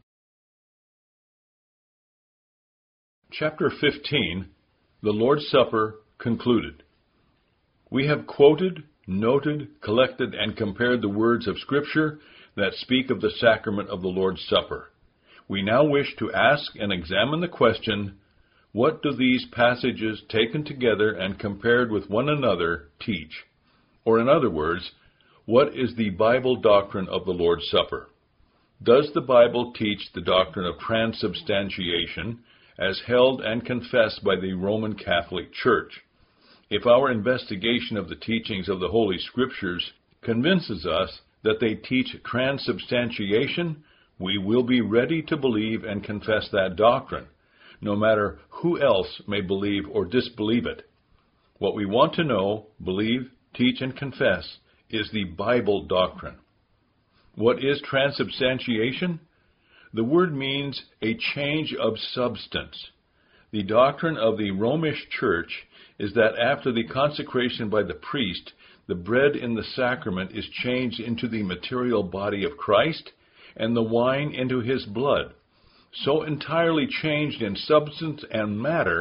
Chapter fifteen, The Lord's Supper Concluded. We have quoted, noted, collected, and compared the words of Scripture that speak of the sacrament of the Lord's Supper. We now wish to ask and examine the question, what do these passages taken together and compared with one another teach? Or in other words, what is the Bible doctrine of the Lord's Supper? Does the Bible teach the doctrine of transubstantiation as held and confessed by the Roman Catholic Church? If our investigation of the teachings of the Holy Scriptures convinces us that they teach transubstantiation, we will be ready to believe and confess that doctrine, no matter who else may believe or disbelieve it. What we want to know, believe, teach, and confess is the Bible doctrine. What is transubstantiation? The word means a change of substance. The doctrine of the Romish Church is that after the consecration by the priest, the bread in the sacrament is changed into the material body of Christ, and the wine into his blood, so entirely changed in substance and matter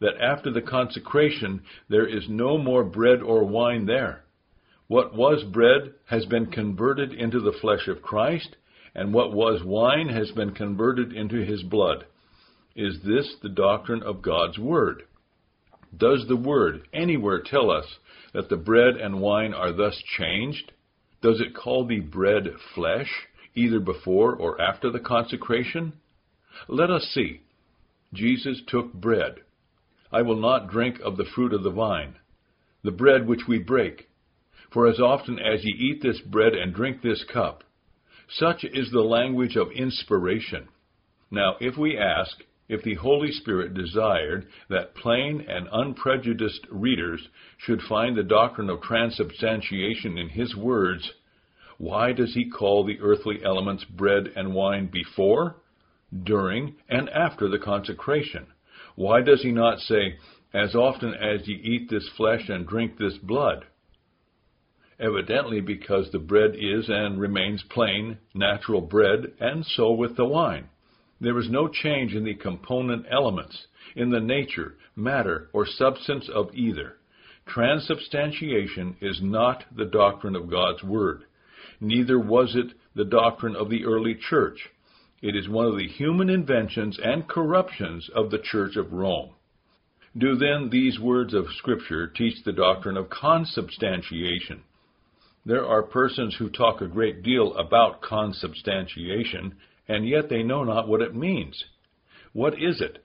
that after the consecration there is no more bread or wine there. What was bread has been converted into the flesh of Christ, and what was wine has been converted into his blood. Is this the doctrine of God's Word? Does the Word anywhere tell us that the bread and wine are thus changed? Does it call the bread flesh, either before or after the consecration? Let us see. Jesus took bread. I will not drink of the fruit of the vine, the bread which we break. For as often as ye eat this bread and drink this cup, such is the language of inspiration. Now, if we ask, if the Holy Spirit desired that plain and unprejudiced readers should find the doctrine of transubstantiation in his words, why does he call the earthly elements bread and wine before, during, and after the consecration? Why does he not say, as often as ye eat this flesh and drink this blood? Evidently because the bread is and remains plain, natural bread, and so with the wine. There is no change in the component elements, in the nature, matter, or substance of either. Transubstantiation is not the doctrine of God's Word. Neither was it the doctrine of the early church. It is one of the human inventions and corruptions of the Church of Rome. Do then these words of Scripture teach the doctrine of consubstantiation? There are persons who talk a great deal about consubstantiation, and yet they know not what it means. What is it?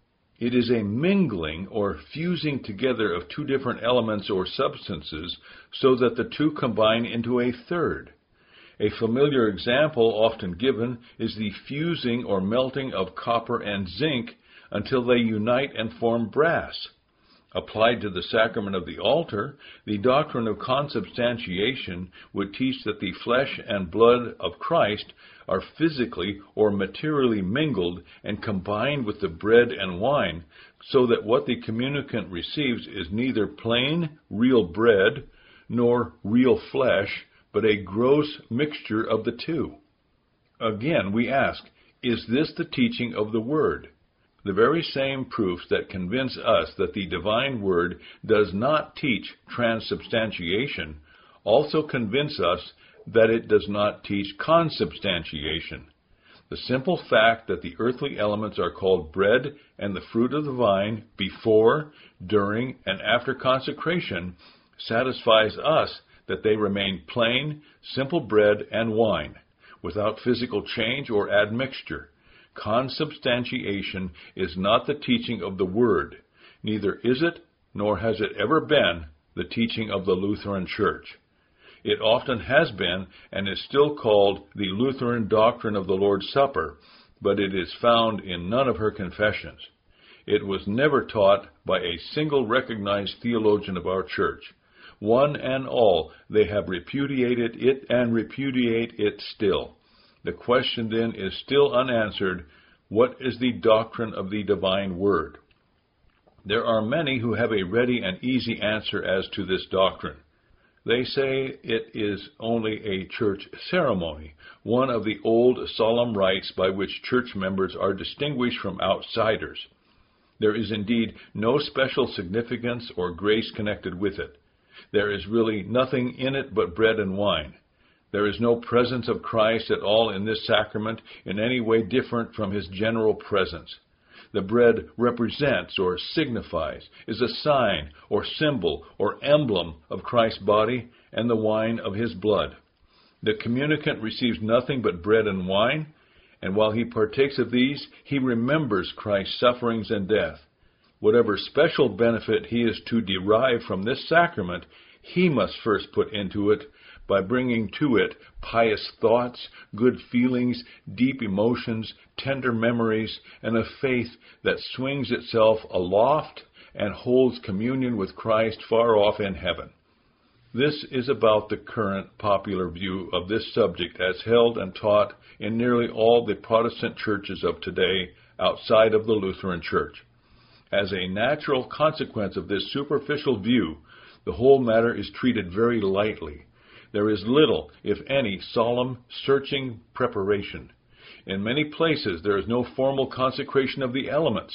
It is a mingling or fusing together of two different elements or substances so that the two combine into a third. A familiar example often given is the fusing or melting of copper and zinc until they unite and form brass. Applied to the sacrament of the altar, the doctrine of consubstantiation would teach that the flesh and blood of Christ are physically or materially mingled and combined with the bread and wine, so that what the communicant receives is neither plain, real bread, nor real flesh, but a gross mixture of the two. Again, we ask, is this the teaching of the Word? The very same proofs that convince us that the divine Word does not teach transubstantiation also convince us that it does not teach consubstantiation. The simple fact that the earthly elements are called bread and the fruit of the vine before, during, and after consecration satisfies us that they remain plain, simple bread and wine, without physical change or admixture. Consubstantiation is not the teaching of the Word. Neither is it, nor has it ever been, the teaching of the Lutheran Church. It often has been, and is still called the Lutheran doctrine of the Lord's Supper, but it is found in none of her confessions. It was never taught by a single recognized theologian of our Church. One and all, they have repudiated it and repudiate it still. The question then is still unanswered, what is the doctrine of the divine Word? There are many who have a ready and easy answer as to this doctrine. They say it is only a church ceremony, one of the old solemn rites by which church members are distinguished from outsiders. There is indeed no special significance or grace connected with it. There is really nothing in it but bread and wine. There is no presence of Christ at all in this sacrament in any way different from his general presence. The bread represents or signifies, is a sign or symbol or emblem of Christ's body, and the wine of his blood. The communicant receives nothing but bread and wine, and while he partakes of these, he remembers Christ's sufferings and death. Whatever special benefit he is to derive from this sacrament, he must first put into it by bringing to it pious thoughts, good feelings, deep emotions, tender memories, and a faith that swings itself aloft and holds communion with Christ far off in heaven. This is about the current popular view of this subject as held and taught in nearly all the Protestant churches of today outside of the Lutheran Church. As a natural consequence of this superficial view, the whole matter is treated very lightly. There is little, if any, solemn, searching preparation. In many places there is no formal consecration of the elements.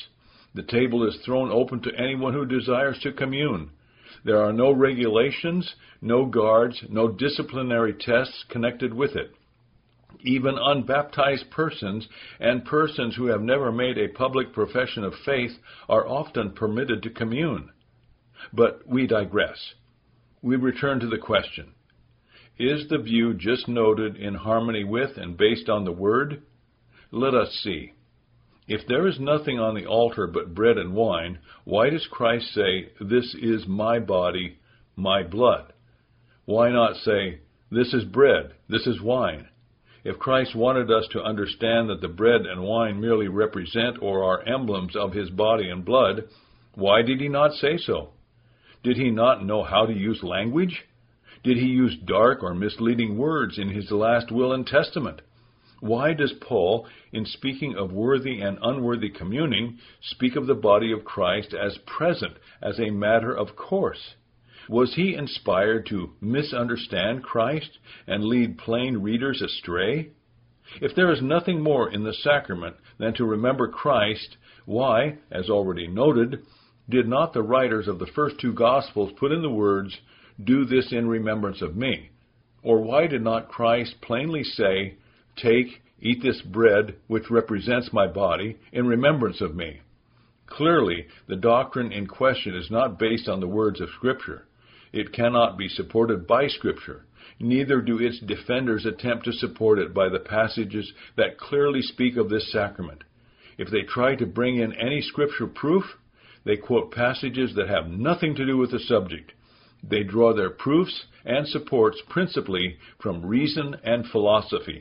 The table is thrown open to anyone who desires to commune. There are no regulations, no guards, no disciplinary tests connected with it. Even unbaptized persons and persons who have never made a public profession of faith are often permitted to commune. But we digress. We return to the question. Is the view just noted in harmony with and based on the Word? Let us see. If there is nothing on the altar but bread and wine, why does Christ say, "This is my body, my blood"? Why not say, "This is bread, this is wine"? If Christ wanted us to understand that the bread and wine merely represent or are emblems of his body and blood, why did he not say so? Did he not know how to use language? Did he use dark or misleading words in his last will and testament? Why does Paul, in speaking of worthy and unworthy communing, speak of the body of Christ as present, as a matter of course? Was he inspired to misunderstand Christ and lead plain readers astray? If there is nothing more in the sacrament than to remember Christ, why, as already noted, did not the writers of the first two Gospels put in the words, "Do this in remembrance of me"? Or why did not Christ plainly say, "Take, eat this bread, which represents my body, in remembrance of me"? Clearly, the doctrine in question is not based on the words of Scripture. It cannot be supported by Scripture. Neither do its defenders attempt to support it by the passages that clearly speak of this sacrament. If they try to bring in any Scripture proof, they quote passages that have nothing to do with the subject. They draw their proofs and supports principally from reason and philosophy.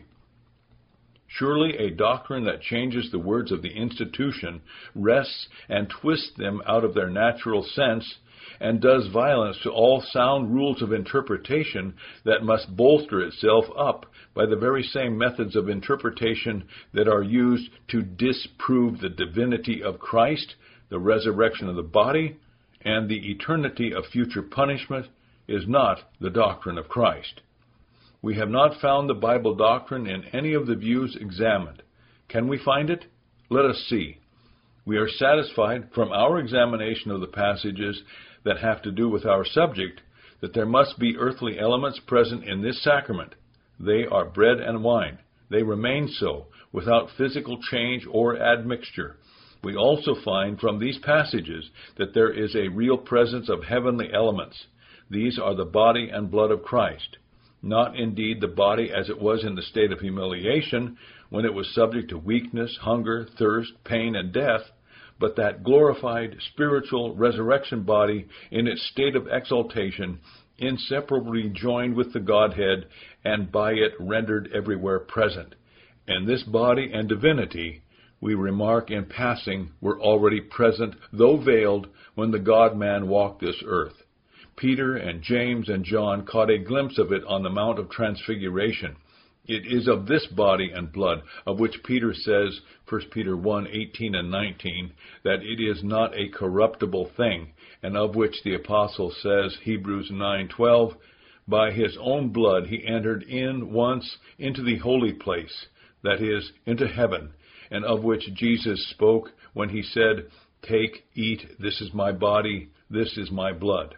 Surely a doctrine that changes the words of the institution, wrests and twists them out of their natural sense, and does violence to all sound rules of interpretation that must bolster itself up by the very same methods of interpretation that are used to disprove the divinity of Christ, the resurrection of the body, and the eternity of future punishment, is not the doctrine of Christ. We have not found the Bible doctrine in any of the views examined. Can we find it? Let us see. We are satisfied from our examination of the passages that have to do with our subject that there must be earthly elements present in this sacrament. They are bread and wine. They remain so, without physical change or admixture. We also find from these passages that there is a real presence of heavenly elements. These are the body and blood of Christ. Not indeed the body as it was in the state of humiliation, when it was subject to weakness, hunger, thirst, pain, and death, but that glorified spiritual resurrection body in its state of exaltation, inseparably joined with the Godhead, and by it rendered everywhere present. And this body and divinity, we remark in passing, were already present, though veiled, when the God-man walked this earth. Peter and James and John caught a glimpse of it on the Mount of Transfiguration. It is of this body and blood, of which Peter says, First Peter one, eighteen and nineteen, that it is not a corruptible thing, and of which the Apostle says, Hebrews nine, twelve, by his own blood he entered in once into the holy place, that is, into heaven, and of which Jesus spoke when he said, Take, eat, this is my body, this is my blood.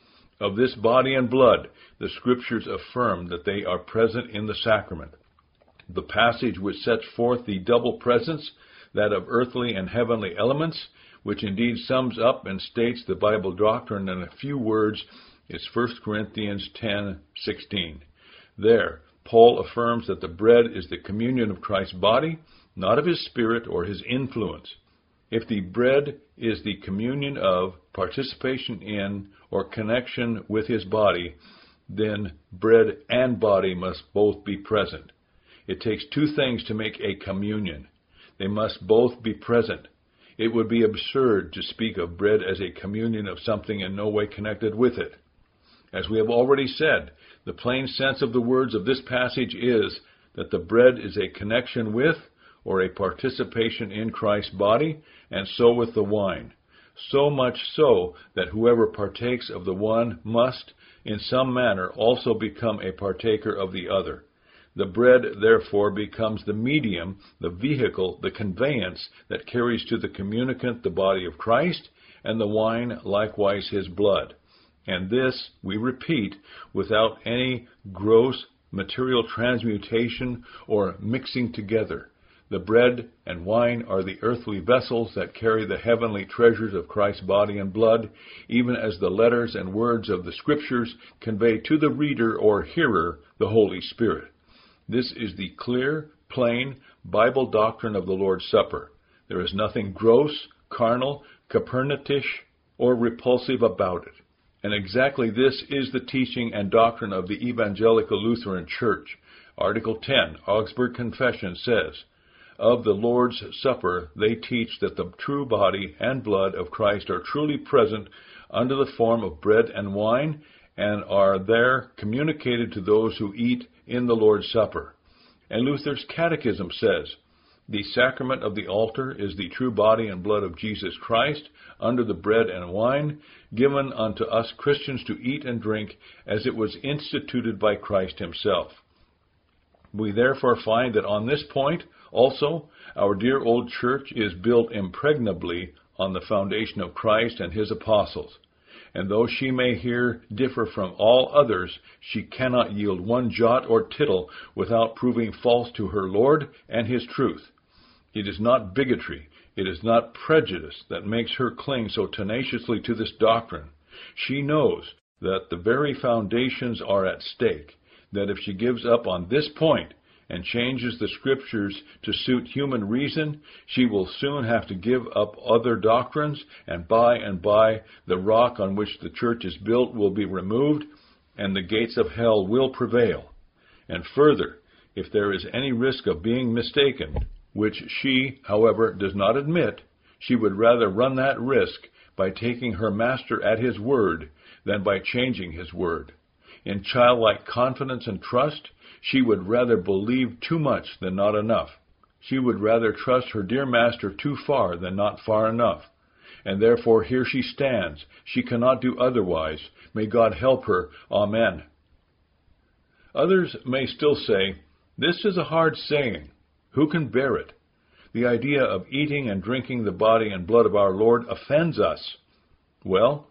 Of this body and blood, the Scriptures affirm that they are present in the sacrament. The passage which sets forth the double presence, that of earthly and heavenly elements, which indeed sums up and states the Bible doctrine in a few words, is First Corinthians ten, sixteen. There, Paul affirms that the bread is the communion of Christ's body, not of his spirit or his influence. If the bread is the communion of, participation in, or connection with his body, then bread and body must both be present. It takes two things to make a communion. They must both be present. It would be absurd to speak of bread as a communion of something in no way connected with it. As we have already said, the plain sense of the words of this passage is that the bread is a connection with, or a participation in Christ's body, and so with the wine. So much so that whoever partakes of the one must, in some manner, also become a partaker of the other. The bread, therefore, becomes the medium, the vehicle, the conveyance that carries to the communicant the body of Christ, and the wine likewise his blood. And this, we repeat, without any gross material transmutation or mixing together. The bread and wine are the earthly vessels that carry the heavenly treasures of Christ's body and blood, even as the letters and words of the Scriptures convey to the reader or hearer the Holy Spirit. This is the clear, plain, Bible doctrine of the Lord's Supper. There is nothing gross, carnal, Copernicus, or repulsive about it. And exactly this is the teaching and doctrine of the Evangelical Lutheran Church. Article ten, Augsburg Confession says, "Of the Lord's Supper they teach that the true body and blood of Christ are truly present under the form of bread and wine, and are there communicated to those who eat in the Lord's Supper." And Luther's Catechism says, "The sacrament of the altar is the true body and blood of Jesus Christ under the bread and wine, given unto us Christians to eat and drink as it was instituted by Christ himself." We therefore find that on this point also our dear old church is built impregnably on the foundation of Christ and his apostles. And though she may here differ from all others, she cannot yield one jot or tittle without proving false to her Lord and his truth. It is not bigotry, it is not prejudice that makes her cling so tenaciously to this doctrine. She knows that the very foundations are at stake, that if she gives up on this point and changes the Scriptures to suit human reason, she will soon have to give up other doctrines, and by and by the rock on which the church is built will be removed, and the gates of hell will prevail. And further, if there is any risk of being mistaken, which she, however, does not admit, she would rather run that risk by taking her Master at his word than by changing his word. In childlike confidence and trust, she would rather believe too much than not enough. She would rather trust her dear Master too far than not far enough. And therefore here she stands. She cannot do otherwise. May God help her. Amen. Others may still say, "This is a hard saying. Who can bear it? The idea of eating and drinking the body and blood of our Lord offends us." Well,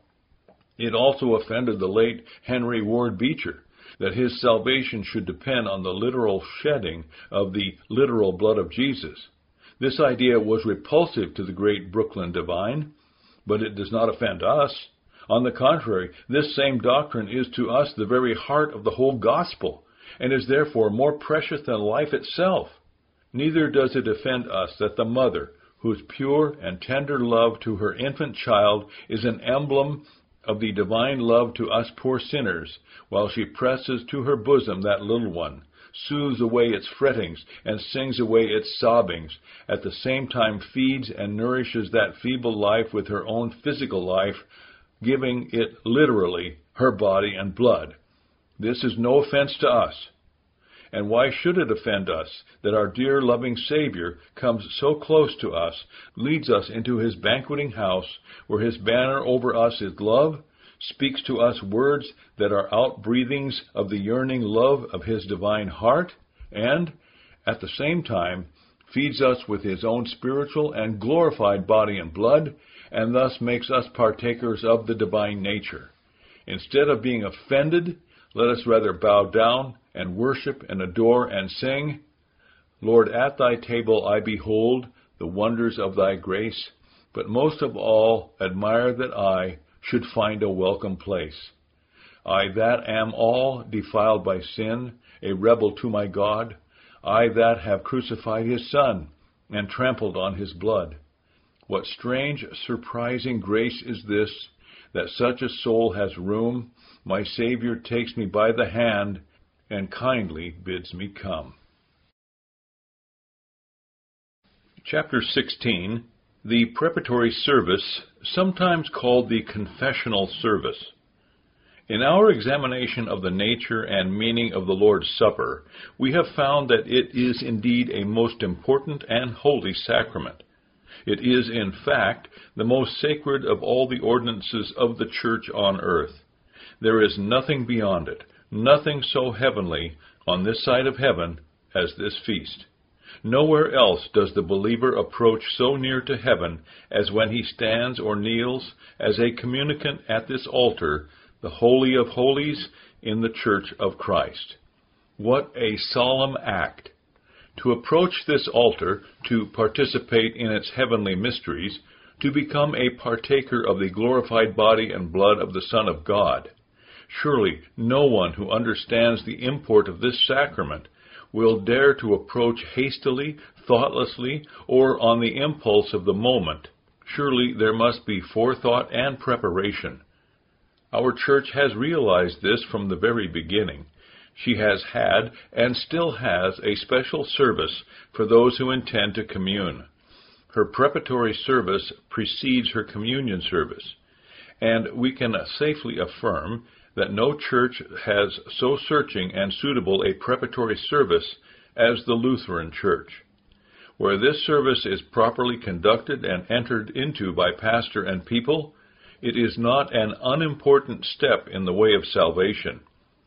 it also offended the late Henry Ward Beecher that his salvation should depend on the literal shedding of the literal blood of Jesus. This idea was repulsive to the great Brooklyn divine, but it does not offend us. On the contrary, this same doctrine is to us the very heart of the whole gospel, and is therefore more precious than life itself. Neither does it offend us that the mother, whose pure and tender love to her infant child is an emblem of the divine love to us poor sinners, while she presses to her bosom that little one, soothes away its frettings, and sings away its sobbings, at the same time feeds and nourishes that feeble life with her own physical life, giving it literally her body and blood. This is no offense to us. And why should it offend us that our dear loving Savior comes so close to us, leads us into his banqueting house, where his banner over us is love, speaks to us words that are outbreathings of the yearning love of his divine heart, and, at the same time, feeds us with his own spiritual and glorified body and blood, and thus makes us partakers of the divine nature? Instead of being offended, let us rather bow down and worship and adore and sing, "Lord, at thy table I behold the wonders of thy grace, but most of all admire that I should find a welcome place. I that am all defiled by sin, a rebel to my God, I that have crucified his Son and trampled on his blood. What strange, surprising grace is this, that such a soul has room. My Savior takes me by the hand and kindly bids me come." Chapter sixteen, the preparatory service, sometimes called the confessional service. In our examination of the nature and meaning of the Lord's Supper, we have found that it is indeed a most important and holy sacrament. It is, in fact, the most sacred of all the ordinances of the Church on earth. There is nothing beyond it, nothing so heavenly, on this side of heaven as this feast. Nowhere else does the believer approach so near to heaven as when he stands or kneels as a communicant at this altar, the Holy of Holies, in the Church of Christ. What a solemn act! To approach this altar, to participate in its heavenly mysteries, to become a partaker of the glorified body and blood of the Son of God. Surely no one who understands the import of this sacrament will dare to approach hastily, thoughtlessly, or on the impulse of the moment. Surely there must be forethought and preparation. Our Church has realized this from the very beginning. She has had, and still has, a special service for those who intend to commune. Her preparatory service precedes her communion service, and we can safely affirm that no church has so searching and suitable a preparatory service as the Lutheran Church. Where this service is properly conducted and entered into by pastor and people, it is not an unimportant step in the way of salvation.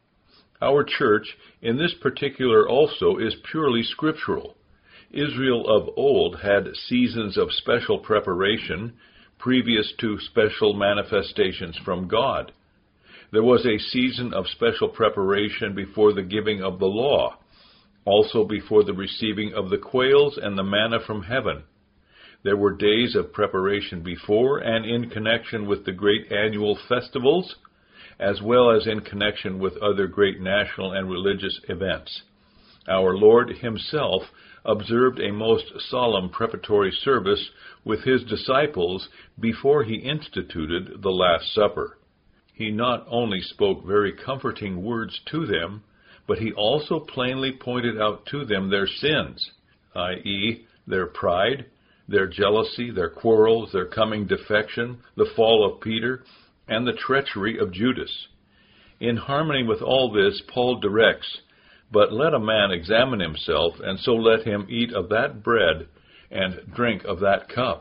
Our Church, in this particular also, is purely scriptural. Israel of old had seasons of special preparation previous to special manifestations from God. There was a season of special preparation before the giving of the law, also before the receiving of the quails and the manna from heaven. There were days of preparation before and in connection with the great annual festivals, as well as in connection with other great national and religious events. Our Lord himself observed a most solemn preparatory service with his disciples before he instituted the Last Supper. He not only spoke very comforting words to them, but he also plainly pointed out to them their sins, that is, their pride, their jealousy, their quarrels, their coming defection, the fall of Peter, and the treachery of Judas. In harmony with all this, Paul directs, "But let a man examine himself, and so let him eat of that bread and drink of that cup."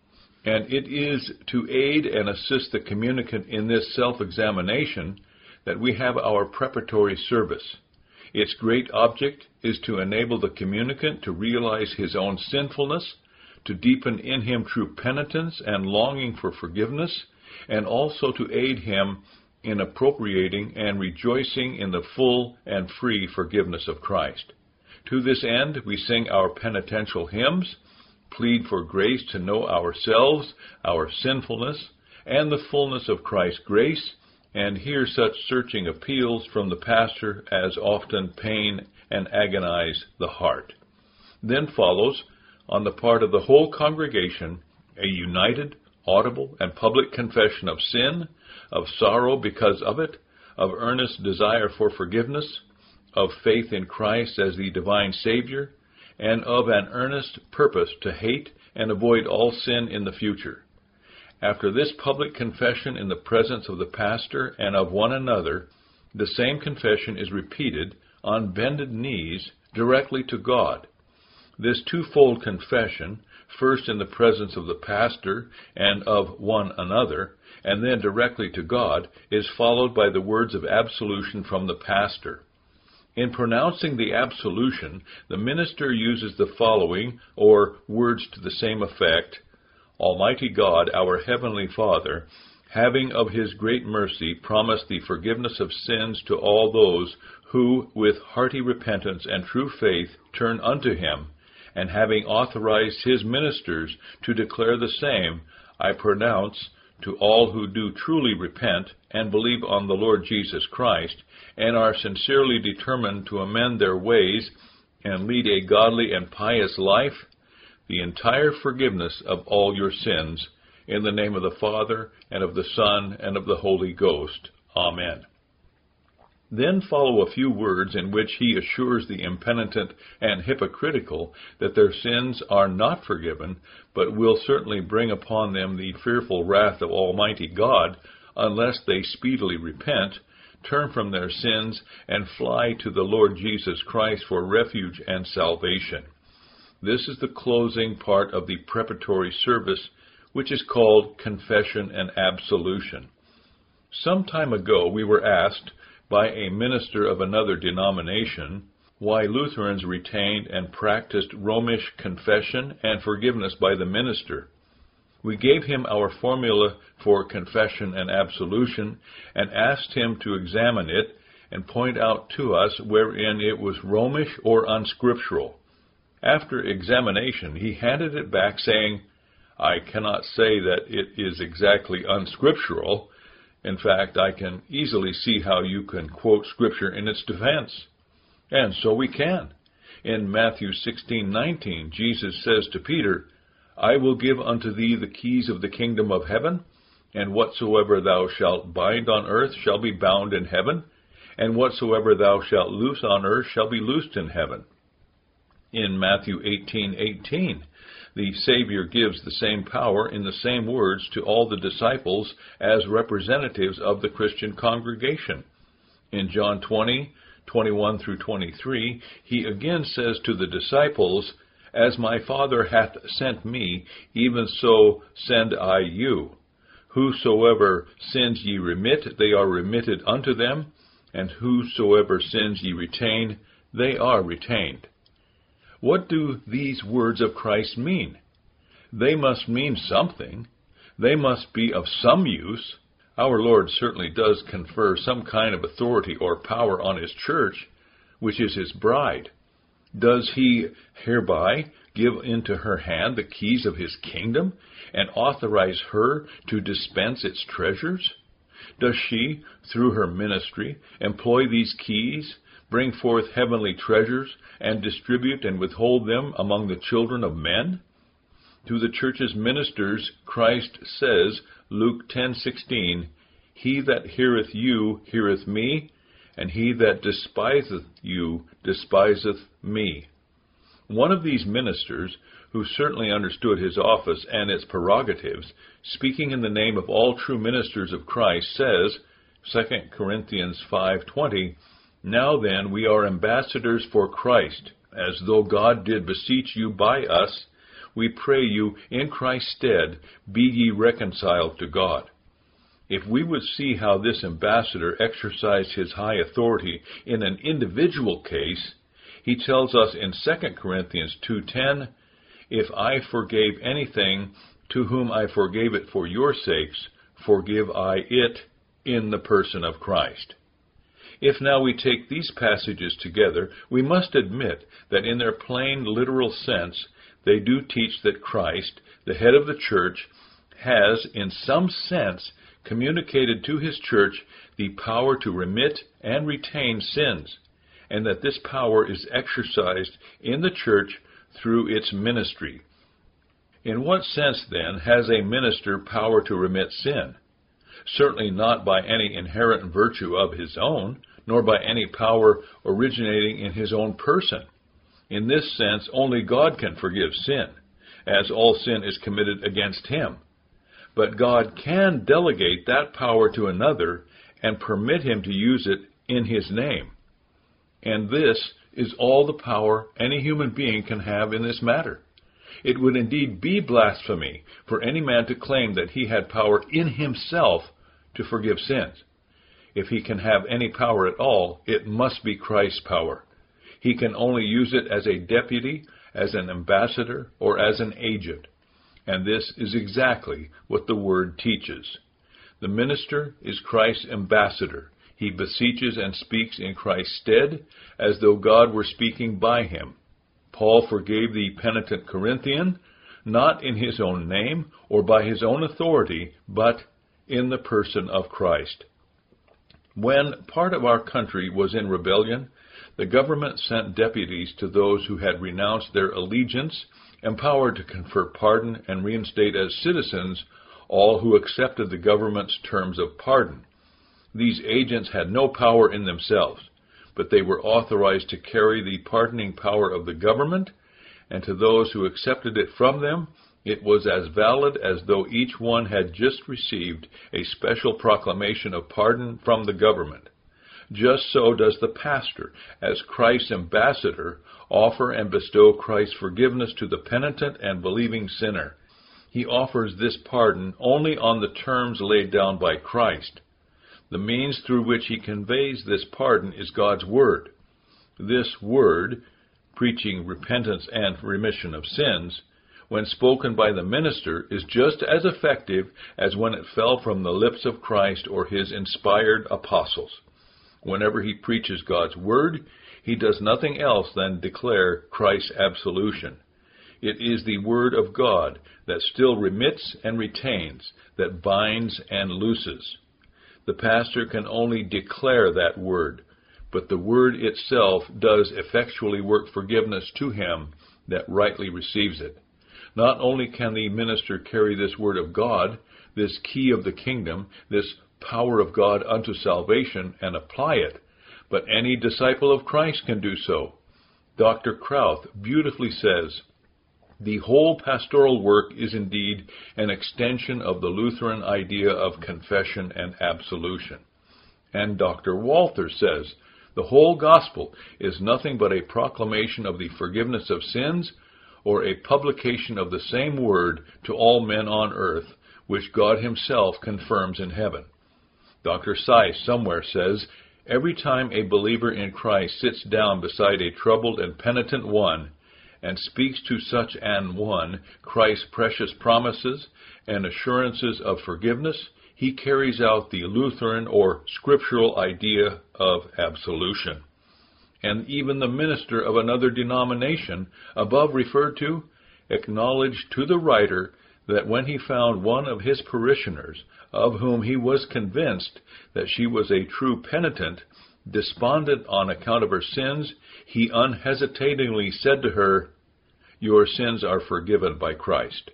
And it is to aid and assist the communicant in this self-examination that we have our preparatory service. Its great object is to enable the communicant to realize his own sinfulness, to deepen in him true penitence and longing for forgiveness, and also to aid him in appropriating and rejoicing in the full and free forgiveness of Christ. To this end, we sing our penitential hymns, plead for grace to know ourselves, our sinfulness, and the fullness of Christ's grace, and hear such searching appeals from the pastor as often pain and agonize the heart. Then follows, on the part of the whole congregation, a united, audible, and public confession of sin, of sorrow because of it, of earnest desire for forgiveness, of faith in Christ as the divine Savior, and of an earnest purpose to hate and avoid all sin in the future. After this public confession in the presence of the pastor and of one another, the same confession is repeated on bended knees directly to God. This twofold confession, first in the presence of the pastor and of one another, and then directly to God, is followed by the words of absolution from the pastor. In pronouncing the absolution, the minister uses the following, or words to the same effect: Almighty God, our Heavenly Father, having of his great mercy promised the forgiveness of sins to all those who, with hearty repentance and true faith, turn unto him, and having authorized his ministers to declare the same, I pronounce to all who do truly repent and believe on the Lord Jesus Christ, and are sincerely determined to amend their ways and lead a godly and pious life, the entire forgiveness of all your sins, in the name of the Father, and of the Son, and of the Holy Ghost. Amen. Then follow a few words in which he assures the impenitent and hypocritical that their sins are not forgiven, but will certainly bring upon them the fearful wrath of Almighty God, unless they speedily repent, turn from their sins, and fly to the Lord Jesus Christ for refuge and salvation. This is the closing part of the preparatory service, which is called confession and absolution. Some time ago we were asked, by a minister of another denomination, why Lutherans retained and practiced Romish confession and forgiveness by the minister. We gave him our formula for confession and absolution and asked him to examine it and point out to us wherein it was Romish or unscriptural. After examination, he handed it back, saying, "I cannot say that it is exactly unscriptural. In fact, I can easily see how you can quote Scripture in its defense." And so we can. In Matthew sixteen nineteen, Jesus says to Peter, "I will give unto thee the keys of the kingdom of heaven, and whatsoever thou shalt bind on earth shall be bound in heaven, and whatsoever thou shalt loose on earth shall be loosed in heaven." In Matthew eighteen eighteen, the Savior gives the same power in the same words to all the disciples as representatives of the Christian congregation. In John twenty, twenty-one through twenty-three, he again says to the disciples, "As my Father hath sent me, even so send I you. Whosoever sins ye remit, they are remitted unto them, and whosoever sins ye retain, they are retained." What do these words of Christ mean? They must mean something. They must be of some use. Our Lord certainly does confer some kind of authority or power on His church, which is His bride. Does He hereby give into her hand the keys of His kingdom and authorize her to dispense its treasures? Does she, through her ministry, employ these keys, bring forth heavenly treasures, and distribute and withhold them among the children of men? To the church's ministers, Christ says, Luke ten sixteen, "He that heareth you heareth me, and he that despiseth you despiseth me." One of these ministers, who certainly understood his office and its prerogatives, speaking in the name of all true ministers of Christ, says, Second Corinthians five twenty, "Now then we are ambassadors for Christ, as though God did beseech you by us. We pray you, in Christ's stead, be ye reconciled to God." If we would see how this ambassador exercised his high authority in an individual case, he tells us in Second Corinthians two ten, "If I forgave anything, to whom I forgave it for your sakes, forgive I it in the person of Christ." If now we take these passages together, we must admit that in their plain literal sense, they do teach that Christ, the head of the church, has, in some sense, communicated to His church the power to remit and retain sins, and that this power is exercised in the church through its ministry. In what sense, then, has a minister power to remit sin? Certainly not by any inherent virtue of his own, nor by any power originating in his own person. In this sense, only God can forgive sin, as all sin is committed against Him. But God can delegate that power to another and permit him to use it in His name. And this is all the power any human being can have in this matter. It would indeed be blasphemy for any man to claim that he had power in himself to forgive sins. If he can have any power at all, it must be Christ's power. He can only use it as a deputy, as an ambassador, or as an agent. And this is exactly what the Word teaches. The minister is Christ's ambassador. He beseeches and speaks in Christ's stead, as though God were speaking by him. Paul forgave the penitent Corinthian, not in his own name or by his own authority, but in the person of Christ. When part of our country was in rebellion, the government sent deputies to those who had renounced their allegiance, empowered to confer pardon and reinstate as citizens all who accepted the government's terms of pardon. These agents had no power in themselves, but they were authorized to carry the pardoning power of the government, and to those who accepted it from them, it was as valid as though each one had just received a special proclamation of pardon from the government. Just so does the pastor, as Christ's ambassador, offer and bestow Christ's forgiveness to the penitent and believing sinner. He offers this pardon only on the terms laid down by Christ. The means through which he conveys this pardon is God's Word. This Word, preaching repentance and remission of sins, when spoken by the minister, is just as effective as when it fell from the lips of Christ or his inspired apostles. Whenever he preaches God's Word, he does nothing else than declare Christ's absolution. It is the Word of God that still remits and retains, that binds and looses. The pastor can only declare that Word, but the Word itself does effectually work forgiveness to him that rightly receives it. Not only can the minister carry this Word of God, this key of the kingdom, this power of God unto salvation, and apply it, but any disciple of Christ can do so. Doctor Krauth beautifully says, "The whole pastoral work is indeed an extension of the Lutheran idea of confession and absolution." And Doctor Walther says, "The whole gospel is nothing but a proclamation of the forgiveness of sins, or a publication of the same word to all men on earth, which God himself confirms in heaven." Doctor Seiss somewhere says, "Every time a believer in Christ sits down beside a troubled and penitent one, and speaks to such an one Christ's precious promises and assurances of forgiveness, he carries out the Lutheran or scriptural idea of absolution." And even the minister of another denomination, above referred to, acknowledged to the writer that when he found one of his parishioners, of whom he was convinced that she was a true penitent, despondent on account of her sins, he unhesitatingly said to her, "Your sins are forgiven by Christ."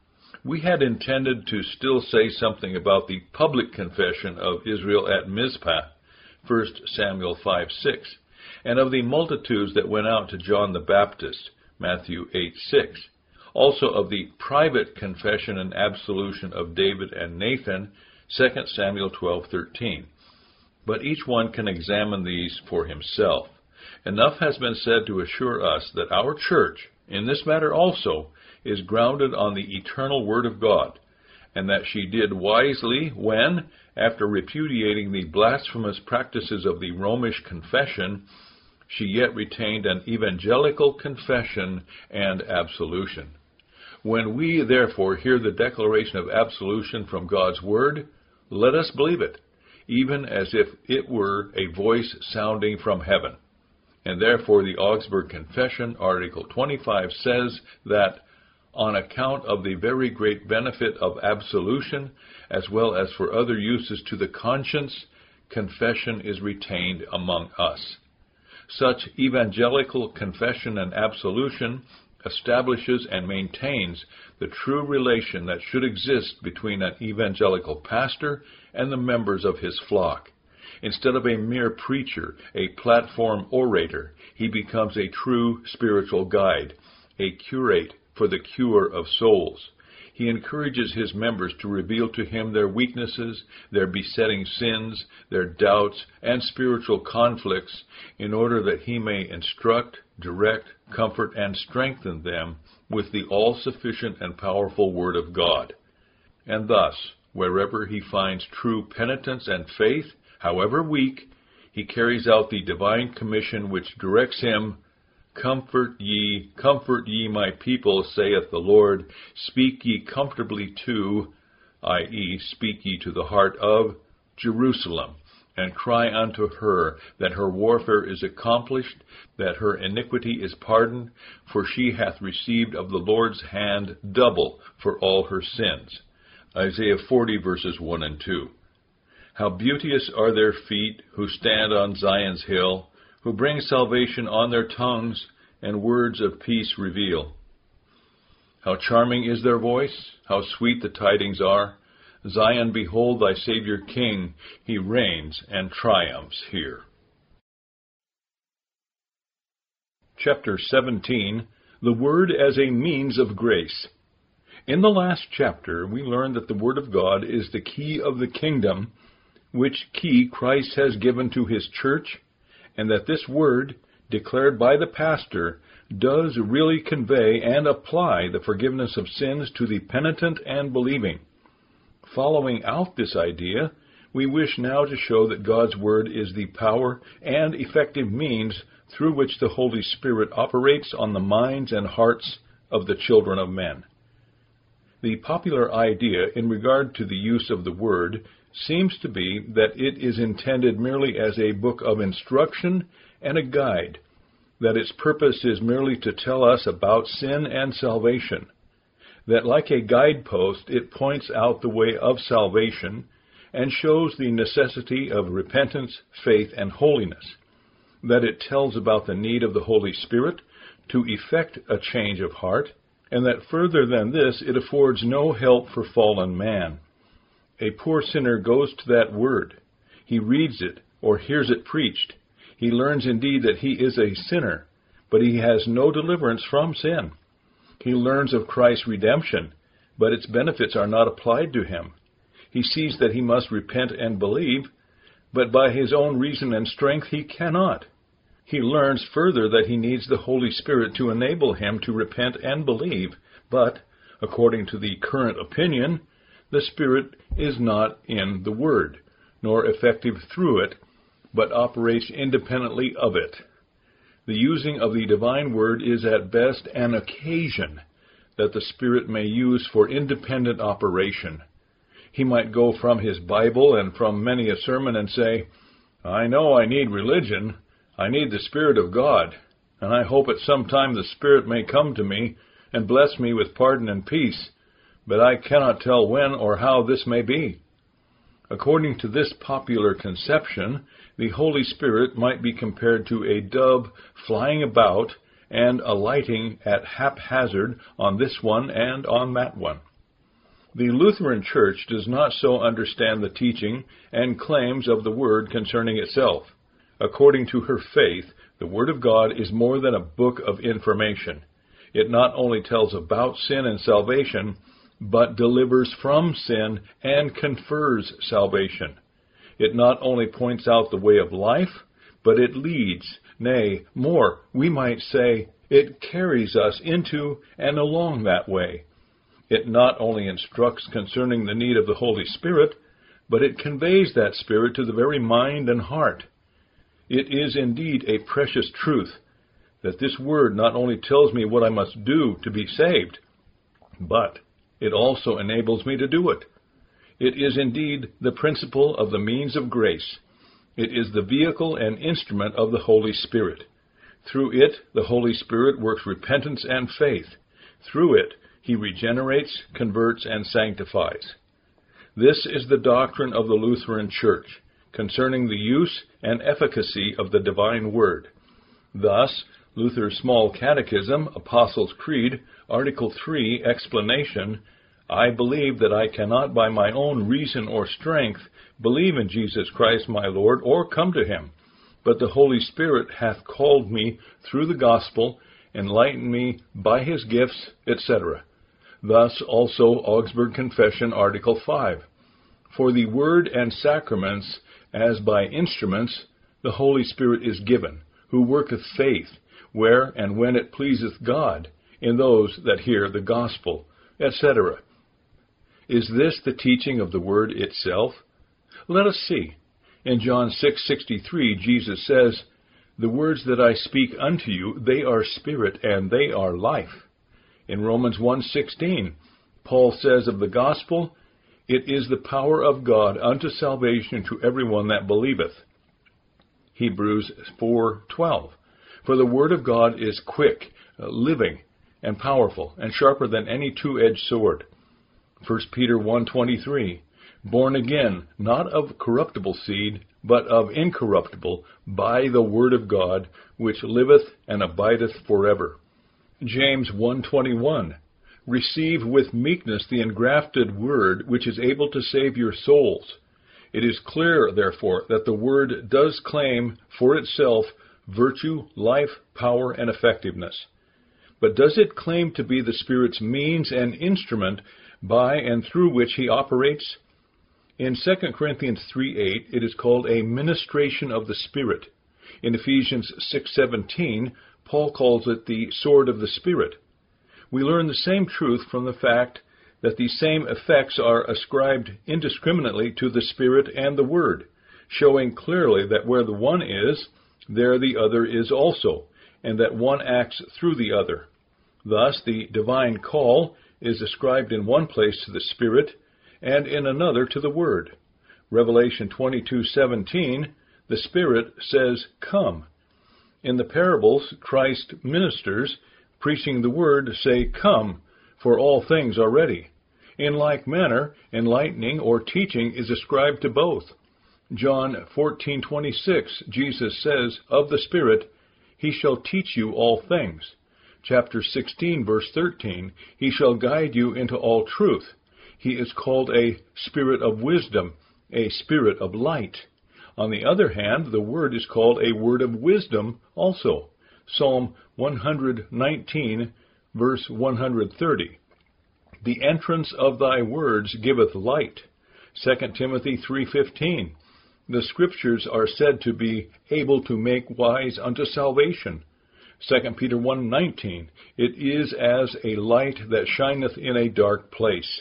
We had intended to still say something about the public confession of Israel at Mizpah, First Samuel five six, and of the multitudes that went out to John the Baptist, Matthew eight six, also of the private confession and absolution of David and Nathan, Second Samuel twelve thirteen. But each one can examine these for himself. Enough has been said to assure us that our church, in this matter also, is grounded on the eternal Word of God, and that she did wisely when, after repudiating the blasphemous practices of the Romish confession, she yet retained an evangelical confession and absolution. When we, therefore, hear the declaration of absolution from God's Word, let us believe it, even as if it were a voice sounding from heaven. And therefore the Augsburg Confession, Article twenty-five, says that, on account of the very great benefit of absolution, as well as for other uses to the conscience, confession is retained among us. Such evangelical confession and absolution establishes and maintains the true relation that should exist between an evangelical pastor and the members of his flock. Instead of a mere preacher, a platform orator, he becomes a true spiritual guide, a curate for the cure of souls. He encourages his members to reveal to him their weaknesses, their besetting sins, their doubts, and spiritual conflicts, in order that he may instruct, direct, comfort, and strengthen them with the all-sufficient and powerful Word of God. And thus, wherever he finds true penitence and faith, however weak, he carries out the divine commission which directs him, "Comfort ye, comfort ye my people, saith the Lord. Speak ye comfortably to," that is, speak ye to the heart of, "Jerusalem, and cry unto her that her warfare is accomplished, that her iniquity is pardoned, for she hath received of the Lord's hand double for all her sins." Isaiah forty, verses one and two. "How beauteous are their feet who stand on Zion's hill, who bring salvation on their tongues, and words of peace reveal. How charming is their voice, how sweet the tidings are. Zion, behold thy Savior King, he reigns and triumphs here." Chapter seventeen, The Word as a Means of Grace. In the last chapter, we learned that the Word of God is the key of the kingdom, which key Christ has given to his church, and that this Word, declared by the pastor, does really convey and apply the forgiveness of sins to the penitent and believing. Following out this idea, we wish now to show that God's Word is the power and effective means through which the Holy Spirit operates on the minds and hearts of the children of men. The popular idea in regard to the use of the Word seems to be that it is intended merely as a book of instruction and a guide, that its purpose is merely to tell us about sin and salvation, that like a guidepost it points out the way of salvation and shows the necessity of repentance, faith, and holiness, that it tells about the need of the Holy Spirit to effect a change of heart, and that further than this it affords no help for fallen man. A poor sinner goes to that Word. He reads it or hears it preached. He learns indeed that he is a sinner, but he has no deliverance from sin. He learns of Christ's redemption, but its benefits are not applied to him. He sees that he must repent and believe, but by his own reason and strength he cannot. He learns further that he needs the Holy Spirit to enable him to repent and believe, but, according to the current opinion, the Spirit is not in the Word, nor effective through it, but operates independently of it. The using of the divine Word is at best an occasion that the Spirit may use for independent operation. He might go from his Bible and from many a sermon and say, "I know I need religion. I need the Spirit of God, and I hope at some time the Spirit may come to me and bless me with pardon and peace, but I cannot tell when or how this may be." According to this popular conception, the Holy Spirit might be compared to a dove flying about and alighting at haphazard on this one and on that one. The Lutheran Church does not so understand the teaching and claims of the Word concerning itself. According to her faith, the Word of God is more than a book of information. It not only tells about sin and salvation, but delivers from sin and confers salvation. It not only points out the way of life, but it leads, nay, more, we might say, it carries us into and along that way. It not only instructs concerning the need of the Holy Spirit, but it conveys that Spirit to the very mind and heart. It is indeed a precious truth that this Word not only tells me what I must do to be saved, but it also enables me to do it. It is indeed the principle of the means of grace. It is the vehicle and instrument of the Holy Spirit. Through it, the Holy Spirit works repentance and faith. Through it, He regenerates, converts, and sanctifies. This is the doctrine of the Lutheran Church concerning the use and efficacy of the divine Word. Thus, Luther's Small Catechism, Apostles' Creed, Article three, Explanation, "I believe that I cannot by my own reason or strength believe in Jesus Christ my Lord, or come to Him, but the Holy Spirit hath called me through the gospel, enlightened me by His gifts," et cetera. Thus also Augsburg Confession, Article five. "For the Word and sacraments, as by instruments, the Holy Spirit is given, who worketh faith, where and when it pleaseth God, in those that hear the gospel," et cetera. Is this the teaching of the Word itself? Let us see. In John six sixty-three, Jesus says, "The words that I speak unto you, they are spirit and they are life." In Romans one sixteen, Paul says of the gospel, "It is the power of God unto salvation to everyone that believeth." Hebrews four twelve, "For the word of God is quick, living, and powerful, and sharper than any two-edged sword." First Peter one twenty-three, "Born again, not of corruptible seed, but of incorruptible, by the word of God, which liveth and abideth forever." James one twenty-one, "Receive with meekness the engrafted word, which is able to save your souls." It is clear, therefore, that the Word does claim for itself virtue, life, power, and effectiveness. But does it claim to be the Spirit's means and instrument by and through which He operates? In Second Corinthians three eight, it is called a ministration of the Spirit. In Ephesians six seventeen, Paul calls it the sword of the Spirit. We learn the same truth from the fact that these same effects are ascribed indiscriminately to the Spirit and the Word, showing clearly that where the one is, there the other is also, and that one acts through the other. Thus, the divine call is ascribed in one place to the Spirit, and in another to the Word. Revelation twenty-two seventeen, the Spirit says, "Come." In the parables, Christ ministers, preaching the Word, say, "Come, for all things are ready." In like manner, enlightening or teaching is ascribed to both. John fourteen twenty-six, Jesus says, of the Spirit, "He shall teach you all things." Chapter sixteen, verse thirteen, "He shall guide you into all truth." He is called a Spirit of wisdom, a Spirit of light. On the other hand, the Word is called a Word of wisdom also. Psalm one nineteen, verse one thirty. "The entrance of thy words giveth light." Second Timothy three fifteen. The Scriptures are said to be able to make wise unto salvation. Second Peter one nineteen. "It is as a light that shineth in a dark place."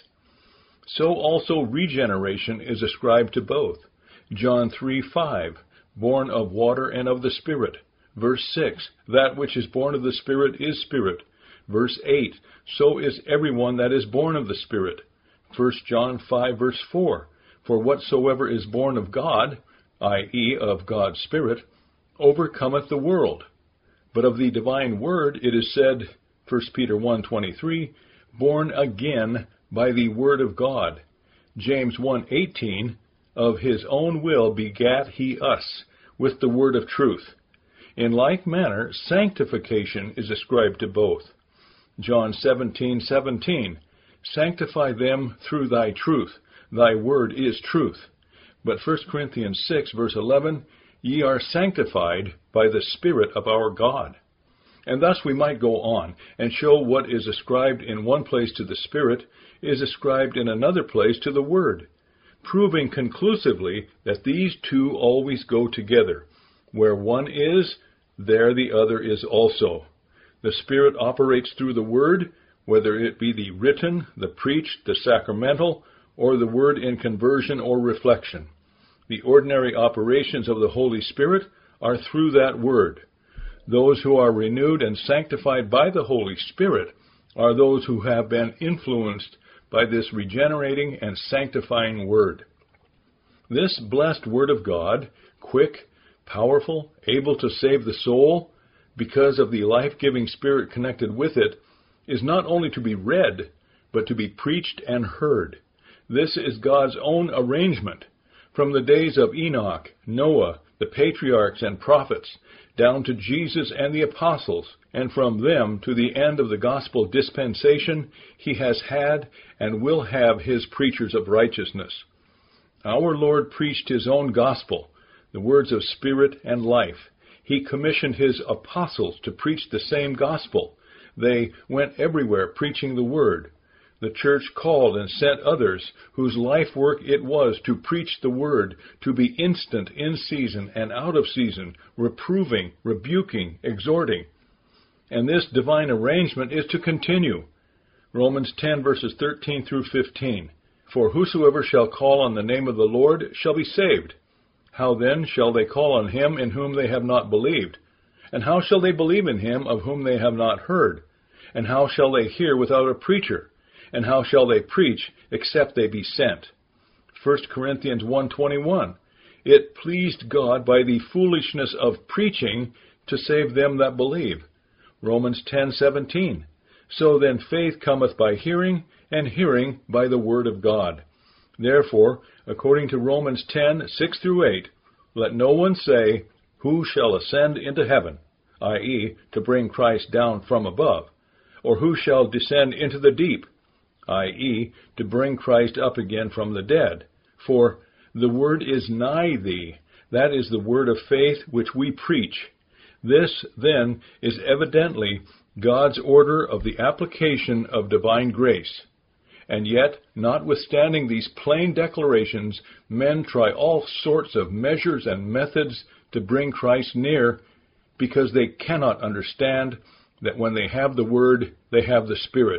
So also regeneration is ascribed to both. John three five. "Born of water and of the Spirit." Verse six. "That which is born of the Spirit is spirit." Verse eight. "So is everyone that is born of the Spirit." First John five, verse four. "For whatsoever is born of God," that is, of God's Spirit, "overcometh the world." But of the divine Word it is said, First Peter one twenty-three, "Born again by the Word of God." James one eighteen, "Of his own will begat he us with the word of truth." In like manner, sanctification is ascribed to both. John seventeen seventeen, "Sanctify them through thy truth. Thy word is truth." But First Corinthians six, verse eleven, "Ye are sanctified by the Spirit of our God." And thus we might go on, and show what is ascribed in one place to the Spirit is ascribed in another place to the Word, proving conclusively that these two always go together. Where one is, there the other is also. The Spirit operates through the Word, whether it be the written, the preached, the sacramental, or the Word in conversion or reflection. The ordinary operations of the Holy Spirit are through that Word. Those who are renewed and sanctified by the Holy Spirit are those who have been influenced by this regenerating and sanctifying Word. This blessed Word of God, quick, powerful, able to save the soul, because of the life-giving Spirit connected with it, is not only to be read, but to be preached and heard. This is God's own arrangement. From the days of Enoch, Noah, the patriarchs and prophets, down to Jesus and the apostles, and from them to the end of the gospel dispensation, he has had and will have his preachers of righteousness. Our Lord preached his own gospel, the words of spirit and life. He commissioned his apostles to preach the same gospel. They went everywhere preaching the word. The church called and sent others whose life work it was to preach the word, to be instant in season and out of season, reproving, rebuking, exhorting. And this divine arrangement is to continue. Romans ten, verses thirteen through fifteen. "For whosoever shall call on the name of the Lord shall be saved. How then shall they call on him in whom they have not believed? And how shall they believe in him of whom they have not heard? And how shall they hear without a preacher? And how shall they preach except they be sent?" First Corinthians one twenty-one. "It pleased God by the foolishness of preaching to save them that believe." Romans ten seventeen. "So then faith cometh by hearing, and hearing by the word of God." Therefore, according to Romans ten six through eight, let no one say, "Who shall ascend into heaven?" that is, to bring Christ down from above. Or who shall descend into the deep? that is, to bring Christ up again from the dead. For the word is nigh thee, that is the word of faith which we preach. This, then, is evidently God's order of the application of divine grace. And yet, notwithstanding these plain declarations, men try all sorts of measures and methods to bring Christ near, because they cannot understand that when they have the Word, they have the Spirit,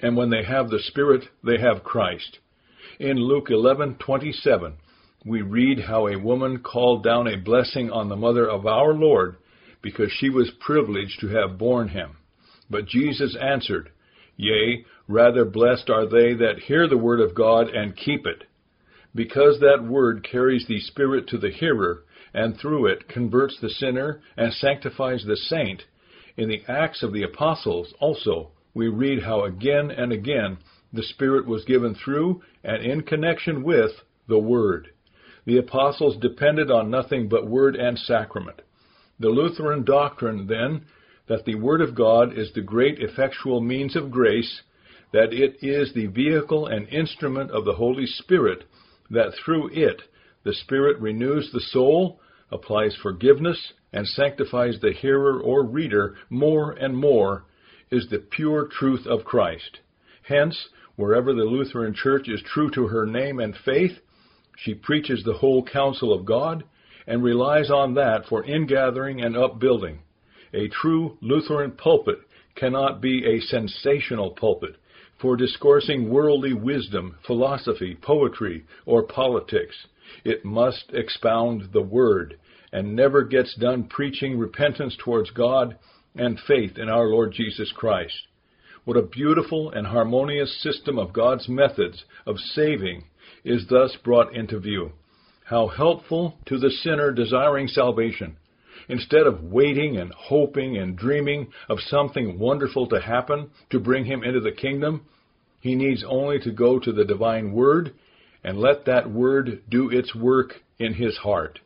and when they have the Spirit, they have Christ. In Luke eleven twenty-seven, we read how a woman called down a blessing on the mother of our Lord because she was privileged to have borne him. But Jesus answered, Yea, rather blessed are they that hear the word of God and keep it. Because that word carries the Spirit to the hearer, and through it converts the sinner and sanctifies the saint, in the Acts of the Apostles also we read how again and again the Spirit was given through and in connection with the Word. The apostles depended on nothing but word and sacrament. The Lutheran doctrine, then, that the Word of God is the great effectual means of grace, that it is the vehicle and instrument of the Holy Spirit, that through it the Spirit renews the soul, applies forgiveness, and sanctifies the hearer or reader more and more, is the pure truth of Christ. Hence, wherever the Lutheran Church is true to her name and faith, she preaches the whole counsel of God and relies on that for ingathering and upbuilding. A true Lutheran pulpit cannot be a sensational pulpit for discoursing worldly wisdom, philosophy, poetry, or politics. It must expound the Word, and never gets done preaching repentance towards God and faith in our Lord Jesus Christ. What a beautiful and harmonious system of God's methods of saving is thus brought into view. How helpful to the sinner desiring salvation. Instead of waiting and hoping and dreaming of something wonderful to happen to bring him into the kingdom, he needs only to go to the divine Word and let that Word do its work in his heart.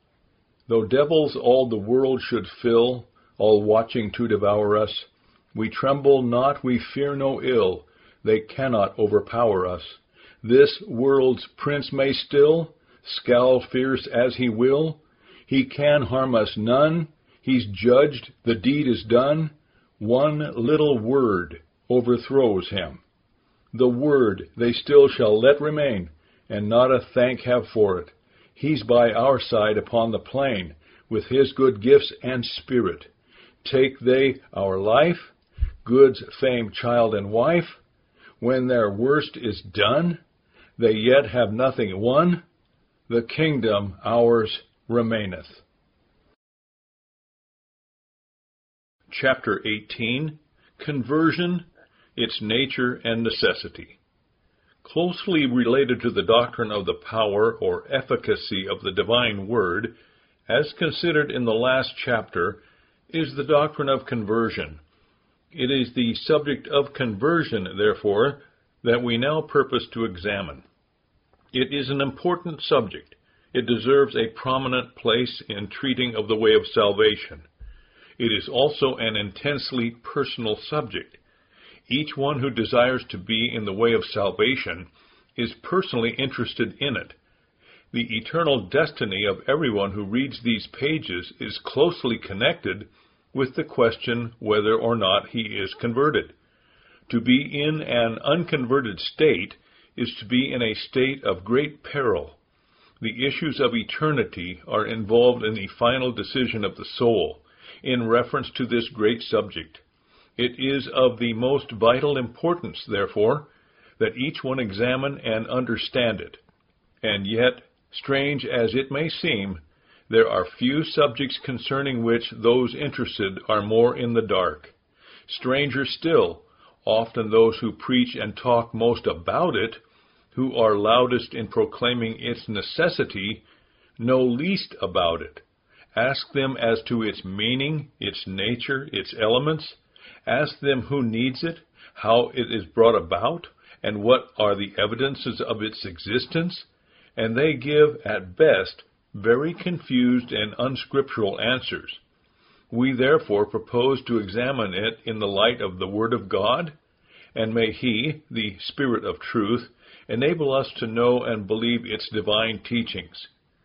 Though devils all the world should fill, all watching to devour us, we tremble not, we fear no ill, they cannot overpower us. This world's prince may still scowl fierce as he will, he can harm us none, he's judged, the deed is done, one little word overthrows him. The word they still shall let remain, and not a thank have for it. He's by our side upon the plain, with his good gifts and spirit. Take they our life, goods, fame, child, and wife, when their worst is done, they yet have nothing won, the kingdom ours remaineth. Chapter eighteen. Conversion, its nature and necessity. Closely related to the doctrine of the power or efficacy of the divine Word, as considered in the last chapter, is the doctrine of conversion. It is the subject of conversion, therefore, that we now purpose to examine. It is an important subject. It deserves a prominent place in treating of the way of salvation. It is also an intensely personal subject. Each one who desires to be in the way of salvation is personally interested in it. The eternal destiny of everyone who reads these pages is closely connected with the question whether or not he is converted. To be in an unconverted state is to be in a state of great peril. The issues of eternity are involved in the final decision of the soul in reference to this great subject. It is of the most vital importance, therefore, that each one examine and understand it. And yet, strange as it may seem, there are few subjects concerning which those interested are more in the dark. Stranger still, often those who preach and talk most about it, who are loudest in proclaiming its necessity, know least about it. Ask them as to its meaning, its nature, its elements. Ask them who needs it, how it is brought about, and what are the evidences of its existence, and they give, at best, very confused and unscriptural answers. We therefore propose to examine it in the light of the Word of God, and may He, the Spirit of truth, enable us to know and believe its divine teachings.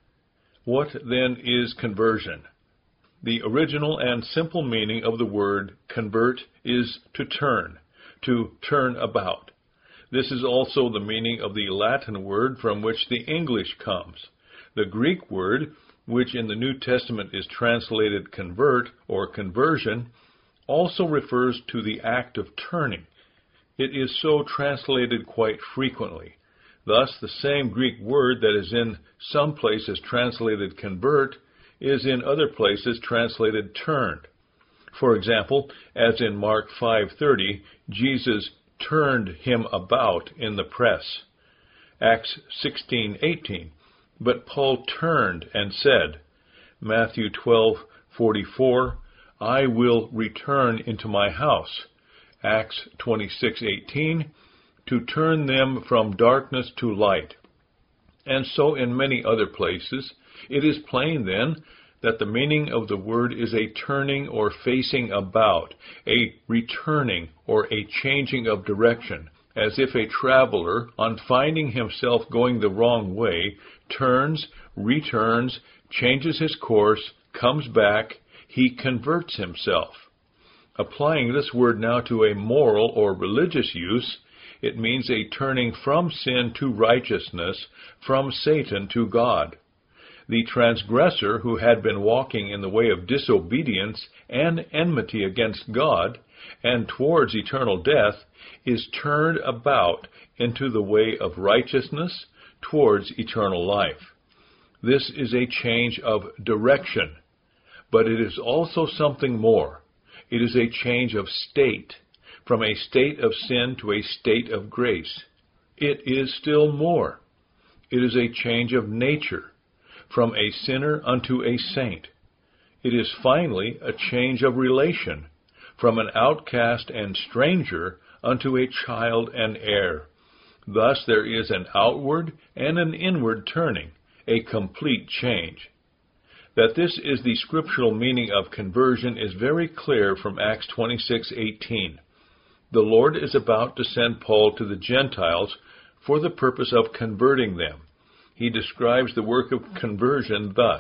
What then is conversion? The original and simple meaning of the word convert is to turn, to turn about. This is also the meaning of the Latin word from which the English comes. The Greek word, which in the New Testament is translated convert or conversion, also refers to the act of turning. It is so translated quite frequently. Thus, the same Greek word that is in some places translated convert is in other places translated turned. For example, as in Mark five thirty, Jesus turned him about in the press. Acts sixteen eighteen, but Paul turned and said. Matthew twelve forty-four, I will return into my house. Acts twenty-six eighteen, to turn them from darkness to light. And so in many other places. It is plain then that the meaning of the word is a turning or facing about, a returning or a changing of direction, as if a traveler, on finding himself going the wrong way, turns, returns, changes his course, comes back, he converts himself. Applying this word now to a moral or religious use, it means a turning from sin to righteousness, from Satan to God. The transgressor who had been walking in the way of disobedience and enmity against God and towards eternal death is turned about into the way of righteousness towards eternal life. This is a change of direction, but it is also something more. It is a change of state, from a state of sin to a state of grace. It is still more. It is a change of nature, from a sinner unto a saint. It is finally a change of relation, from an outcast and stranger unto a child and heir. Thus there is an outward and an inward turning, a complete change. That this is the scriptural meaning of conversion is very clear from Acts twenty-six eighteen. The Lord is about to send Paul to the Gentiles for the purpose of converting them. He describes the work of conversion thus: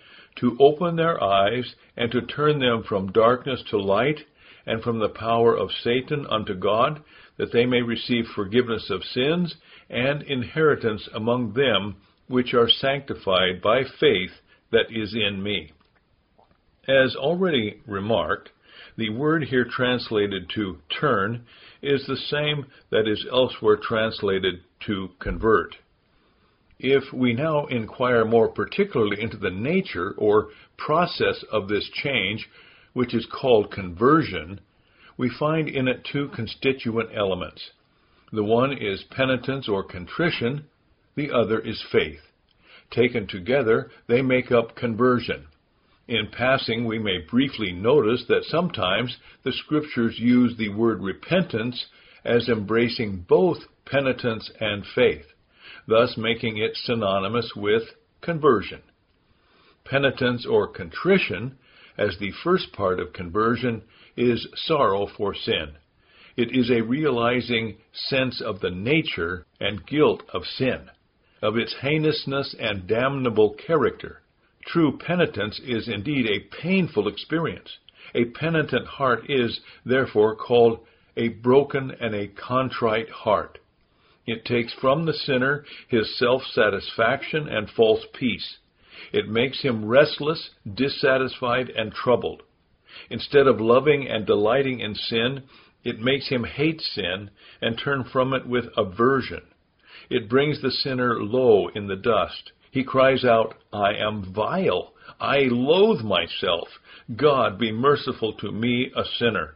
to open their eyes and to turn them from darkness to light and from the power of Satan unto God, that they may receive forgiveness of sins and inheritance among them which are sanctified by faith that is in me. As already remarked, the word here translated to turn is the same that is elsewhere translated to convert. If we now inquire more particularly into the nature or process of this change, which is called conversion, we find in it two constituent elements. The one is penitence or contrition, the other is faith. Taken together, they make up conversion. In passing, we may briefly notice that sometimes the Scriptures use the word repentance as embracing both penitence and faith, thus making it synonymous with conversion. Penitence or contrition, as the first part of conversion, is sorrow for sin. It is a realizing sense of the nature and guilt of sin, of its heinousness and damnable character. True penitence is indeed a painful experience. A penitent heart is, therefore, called a broken and a contrite heart. It takes from the sinner his self-satisfaction and false peace. It makes him restless, dissatisfied, and troubled. Instead of loving and delighting in sin, it makes him hate sin and turn from it with aversion. It brings the sinner low in the dust. He cries out, I am vile. I loathe myself. God, be merciful to me, a sinner.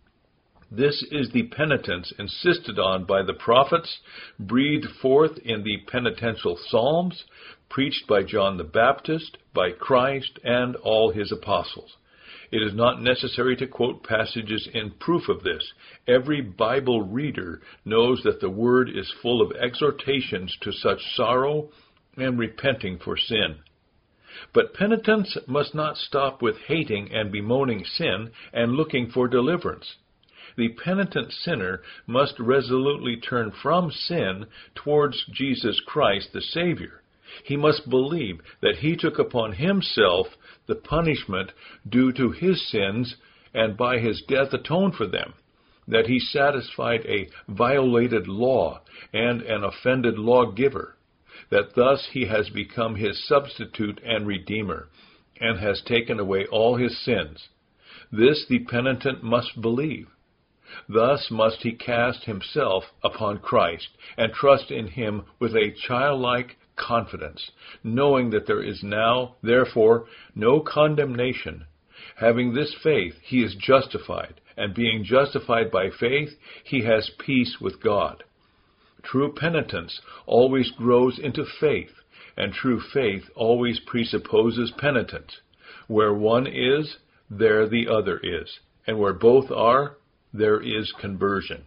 This is the penitence insisted on by the prophets, breathed forth in the penitential psalms, preached by John the Baptist, by Christ, and all his apostles. It is not necessary to quote passages in proof of this. Every Bible reader knows that the Word is full of exhortations to such sorrow and repenting for sin. But penitence must not stop with hating and bemoaning sin and looking for deliverance. The penitent sinner must resolutely turn from sin towards Jesus Christ the Savior. He must believe that he took upon himself the punishment due to his sins and by his death atoned for them, that he satisfied a violated law and an offended lawgiver, that thus he has become his substitute and redeemer, and has taken away all his sins. This the penitent must believe. Thus must he cast himself upon Christ, and trust in him with a childlike confidence, knowing that there is now, therefore, no condemnation. Having this faith, he is justified, and being justified by faith, he has peace with God. True penitence always grows into faith, and true faith always presupposes penitence. Where one is, there the other is, and where both are, there is conversion.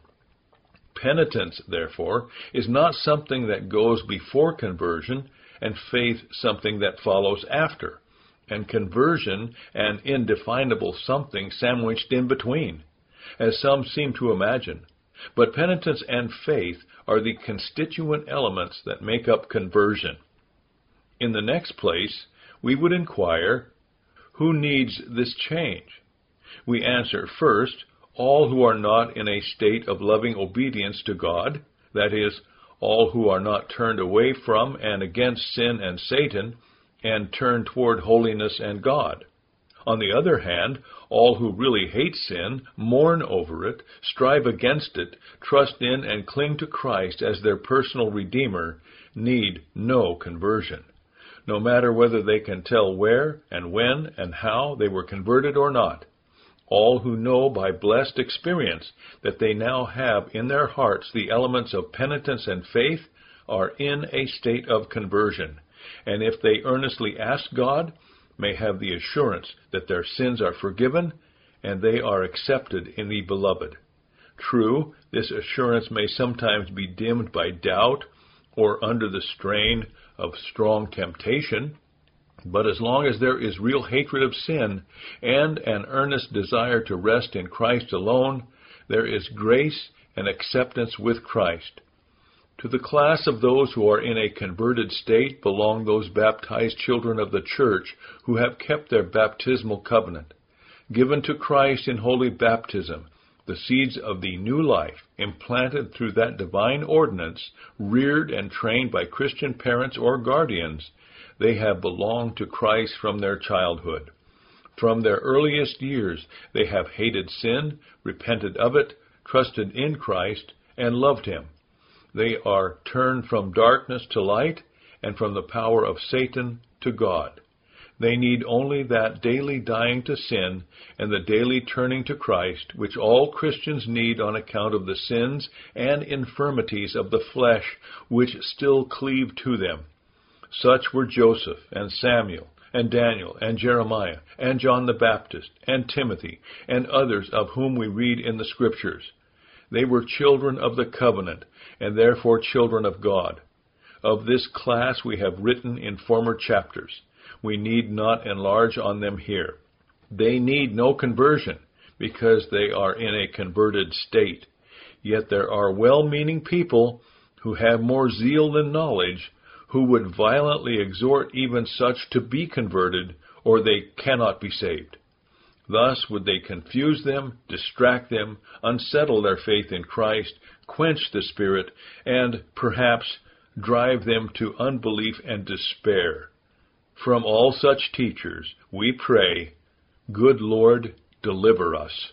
Penitence, therefore, is not something that goes before conversion, and faith something that follows after, and conversion an indefinable something sandwiched in between, as some seem to imagine. But penitence and faith are the constituent elements that make up conversion. In the next place, we would inquire, who needs this change? We answer, first, all who are not in a state of loving obedience to God, that is, all who are not turned away from and against sin and Satan, and turned toward holiness and God. On the other hand, all who really hate sin, mourn over it, strive against it, trust in and cling to Christ as their personal Redeemer, need no conversion, no matter whether they can tell where and when and how they were converted or not. All who know by blessed experience that they now have in their hearts the elements of penitence and faith are in a state of conversion, and if they earnestly ask God, may have the assurance that their sins are forgiven and they are accepted in the Beloved. True, this assurance may sometimes be dimmed by doubt or under the strain of strong temptation, but as long as there is real hatred of sin and an earnest desire to rest in Christ alone, there is grace and acceptance with Christ. To the class of those who are in a converted state belong those baptized children of the Church who have kept their baptismal covenant, given to Christ in holy baptism, the seeds of the new life, implanted through that divine ordinance, reared and trained by Christian parents or guardians. They have belonged to Christ from their childhood. From their earliest years, they have hated sin, repented of it, trusted in Christ, and loved Him. They are turned from darkness to light, and from the power of Satan to God. They need only that daily dying to sin and the daily turning to Christ, which all Christians need on account of the sins and infirmities of the flesh which still cleave to them. Such were Joseph and Samuel and Daniel and Jeremiah and John the Baptist and Timothy and others of whom we read in the Scriptures. They were children of the covenant and therefore children of God. Of this class we have written in former chapters. We need not enlarge on them here. They need no conversion because they are in a converted state. Yet there are well-meaning people who have more zeal than knowledge, who would violently exhort even such to be converted, or they cannot be saved. Thus would they confuse them, distract them, unsettle their faith in Christ, quench the Spirit, and perhaps drive them to unbelief and despair. From all such teachers, we pray, good Lord, deliver us.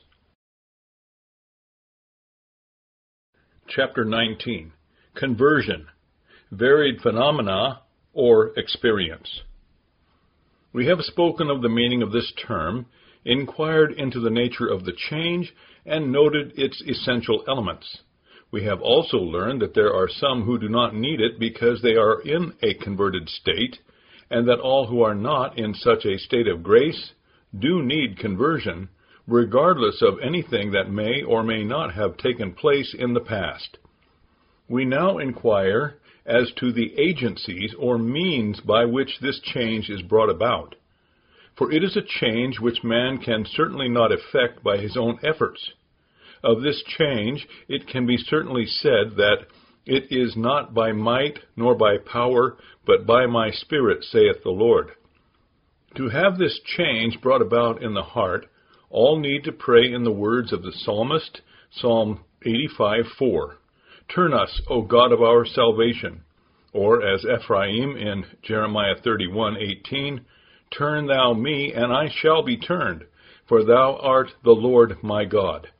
Chapter nineteen. Conversion. Varied phenomena or experience. We have spoken of the meaning of this term, inquired into the nature of the change, and noted its essential elements. We have also learned that there are some who do not need it because they are in a converted state, and that all who are not in such a state of grace do need conversion, regardless of anything that may or may not have taken place in the past. We now inquire as to the agencies or means by which this change is brought about. For it is a change which man can certainly not effect by his own efforts. Of this change it can be certainly said that it is not by might nor by power, but by my Spirit, saith the Lord. To have this change brought about in the heart, all need to pray in the words of the psalmist, Psalm eighty-five four. Turn us, O God of our salvation. Or, as Ephraim in Jeremiah thirty-one eighteen, Turn thou me, and I shall be turned, for thou art the Lord my God.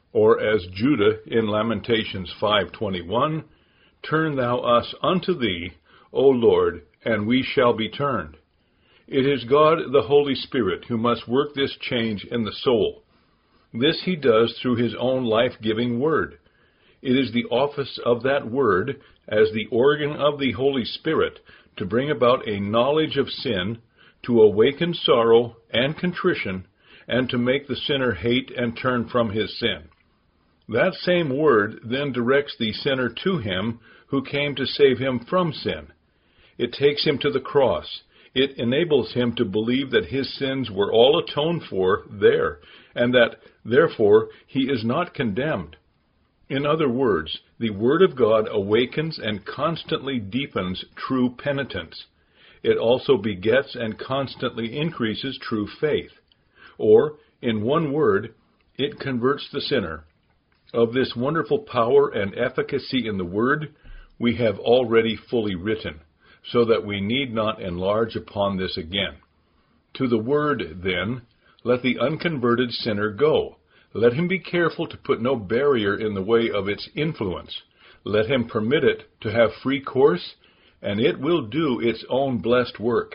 Or as Judah in Lamentations five twenty-one, "Turn thou us unto thee, O Lord, and we shall be turned." It is God the Holy Spirit who must work this change in the soul. This he does through his own life-giving Word. It is the office of that Word, as the organ of the Holy Spirit, to bring about a knowledge of sin, to awaken sorrow and contrition, and to make the sinner hate and turn from his sin. That same Word then directs the sinner to him who came to save him from sin. It takes him to the cross. It enables him to believe that his sins were all atoned for there, and that, therefore, he is not condemned. In other words, the Word of God awakens and constantly deepens true penitence. It also begets and constantly increases true faith. Or, in one word, it converts the sinner. Of this wonderful power and efficacy in the Word, we have already fully written, so that we need not enlarge upon this again. To the Word, then, let the unconverted sinner go. Let him be careful to put no barrier in the way of its influence. Let him permit it to have free course, and it will do its own blessed work.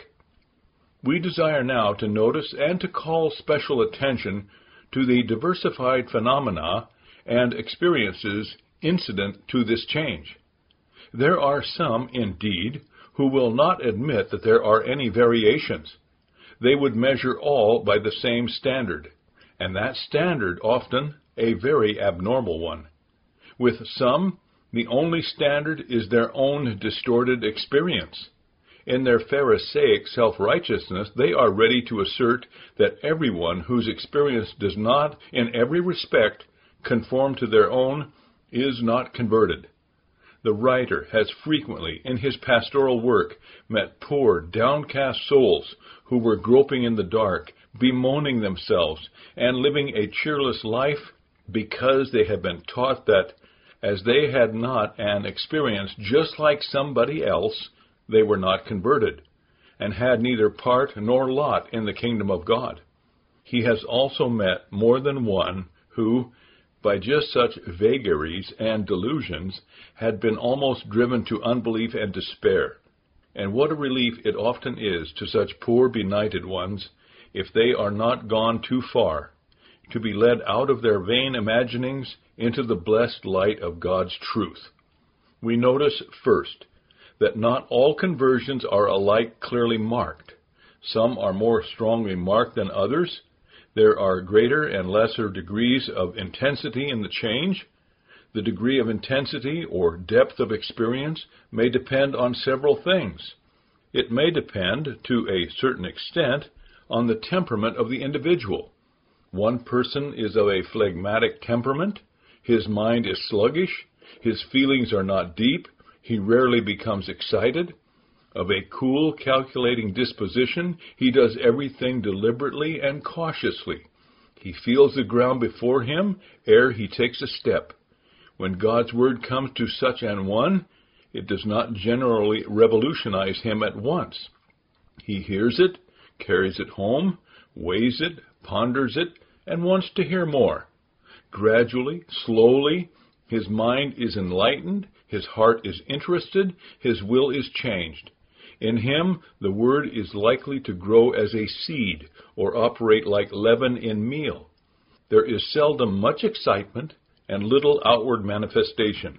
We desire now to notice and to call special attention to the diversified phenomena and experiences incident to this change. There are some, indeed, who will not admit that there are any variations. They would measure all by the same standard, and that standard often a very abnormal one. With some, the only standard is their own distorted experience. In their Pharisaic self-righteousness, they are ready to assert that everyone whose experience does not, in every respect, conform to their own, is not converted. The writer has frequently, in his pastoral work, met poor, downcast souls who were groping in the dark, bemoaning themselves, and living a cheerless life because they had been taught that, as they had not an experience just like somebody else, they were not converted, and had neither part nor lot in the kingdom of God. He has also met more than one who, by just such vagaries and delusions, had been almost driven to unbelief and despair. And what a relief it often is to such poor benighted ones, if they are not gone too far, to be led out of their vain imaginings into the blessed light of God's truth. We notice, first, that not all conversions are alike clearly marked. Some are more strongly marked than others. There are greater and lesser degrees of intensity in the change. The degree of intensity or depth of experience may depend on several things. It may depend, to a certain extent, on the temperament of the individual. One person is of a phlegmatic temperament. His mind is sluggish. His feelings are not deep. He rarely becomes excited. Of a cool, calculating disposition, he does everything deliberately and cautiously. He feels the ground before him ere he takes a step. When God's word comes to such an one, it does not generally revolutionize him at once. He hears it, carries it home, weighs it, ponders it, and wants to hear more. Gradually, slowly, his mind is enlightened, his heart is interested, his will is changed. In him, the word is likely to grow as a seed or operate like leaven in meal. There is seldom much excitement and little outward manifestation.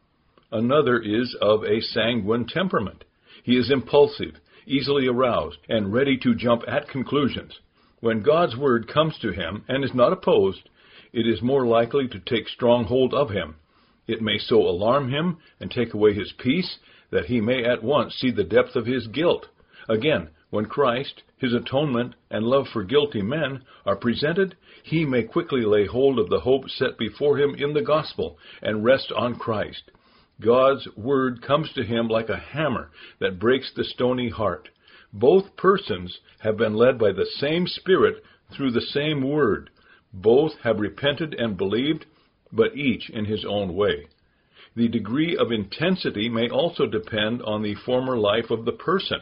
Another is of a sanguine temperament. He is impulsive, easily aroused, and ready to jump at conclusions. When God's word comes to him and is not opposed, it is more likely to take strong hold of him. It may so alarm him and take away his peace that he may at once see the depth of his guilt. Again, when Christ, his atonement, and love for guilty men are presented, he may quickly lay hold of the hope set before him in the gospel and rest on Christ. God's word comes to him like a hammer that breaks the stony heart. Both persons have been led by the same Spirit through the same word. Both have repented and believed, but each in his own way. The degree of intensity may also depend on the former life of the person.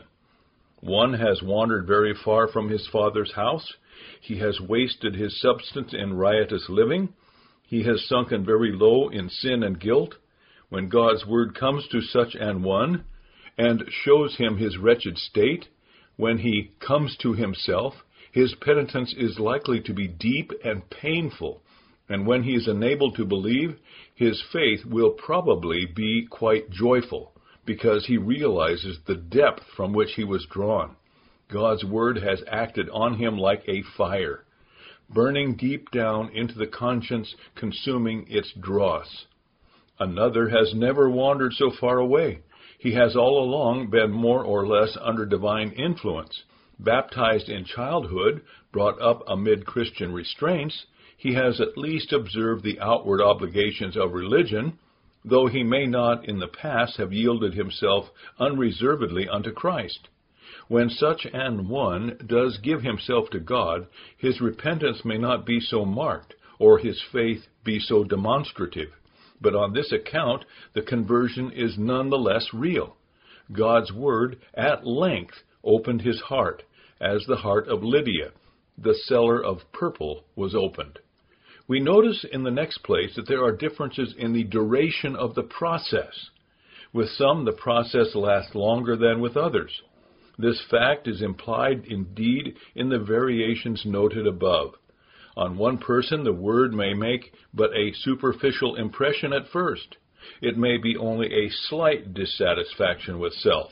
One has wandered very far from his Father's house. He has wasted his substance in riotous living. he has sunken very low in sin and guilt, when God's word comes to such an one and shows him his wretched state, when he comes to himself, his penitence is likely to be deep and painful, and when he is enabled to believe, his faith will probably be quite joyful, because he realizes the depth from which he was drawn. God's word has acted on him like a fire, burning deep down into the conscience, consuming its dross. Another has never wandered so far away. He has all along been more or less under divine influence. Baptized in childhood, brought up amid Christian restraints, he has at least observed the outward obligations of religion, though he may not in the past have yielded himself unreservedly unto Christ. When such an one does give himself to God, his repentance may not be so marked, or his faith be so demonstrative. But on this account, the conversion is none the less real. God's word at length opened his heart, as the heart of Lydia, the seller of purple, was opened. We notice in the next place that there are differences in the duration of the process. With some, the process lasts longer than with others. This fact is implied indeed in the variations noted above. On one person, the word may make but a superficial impression at first. It may be only a slight dissatisfaction with self.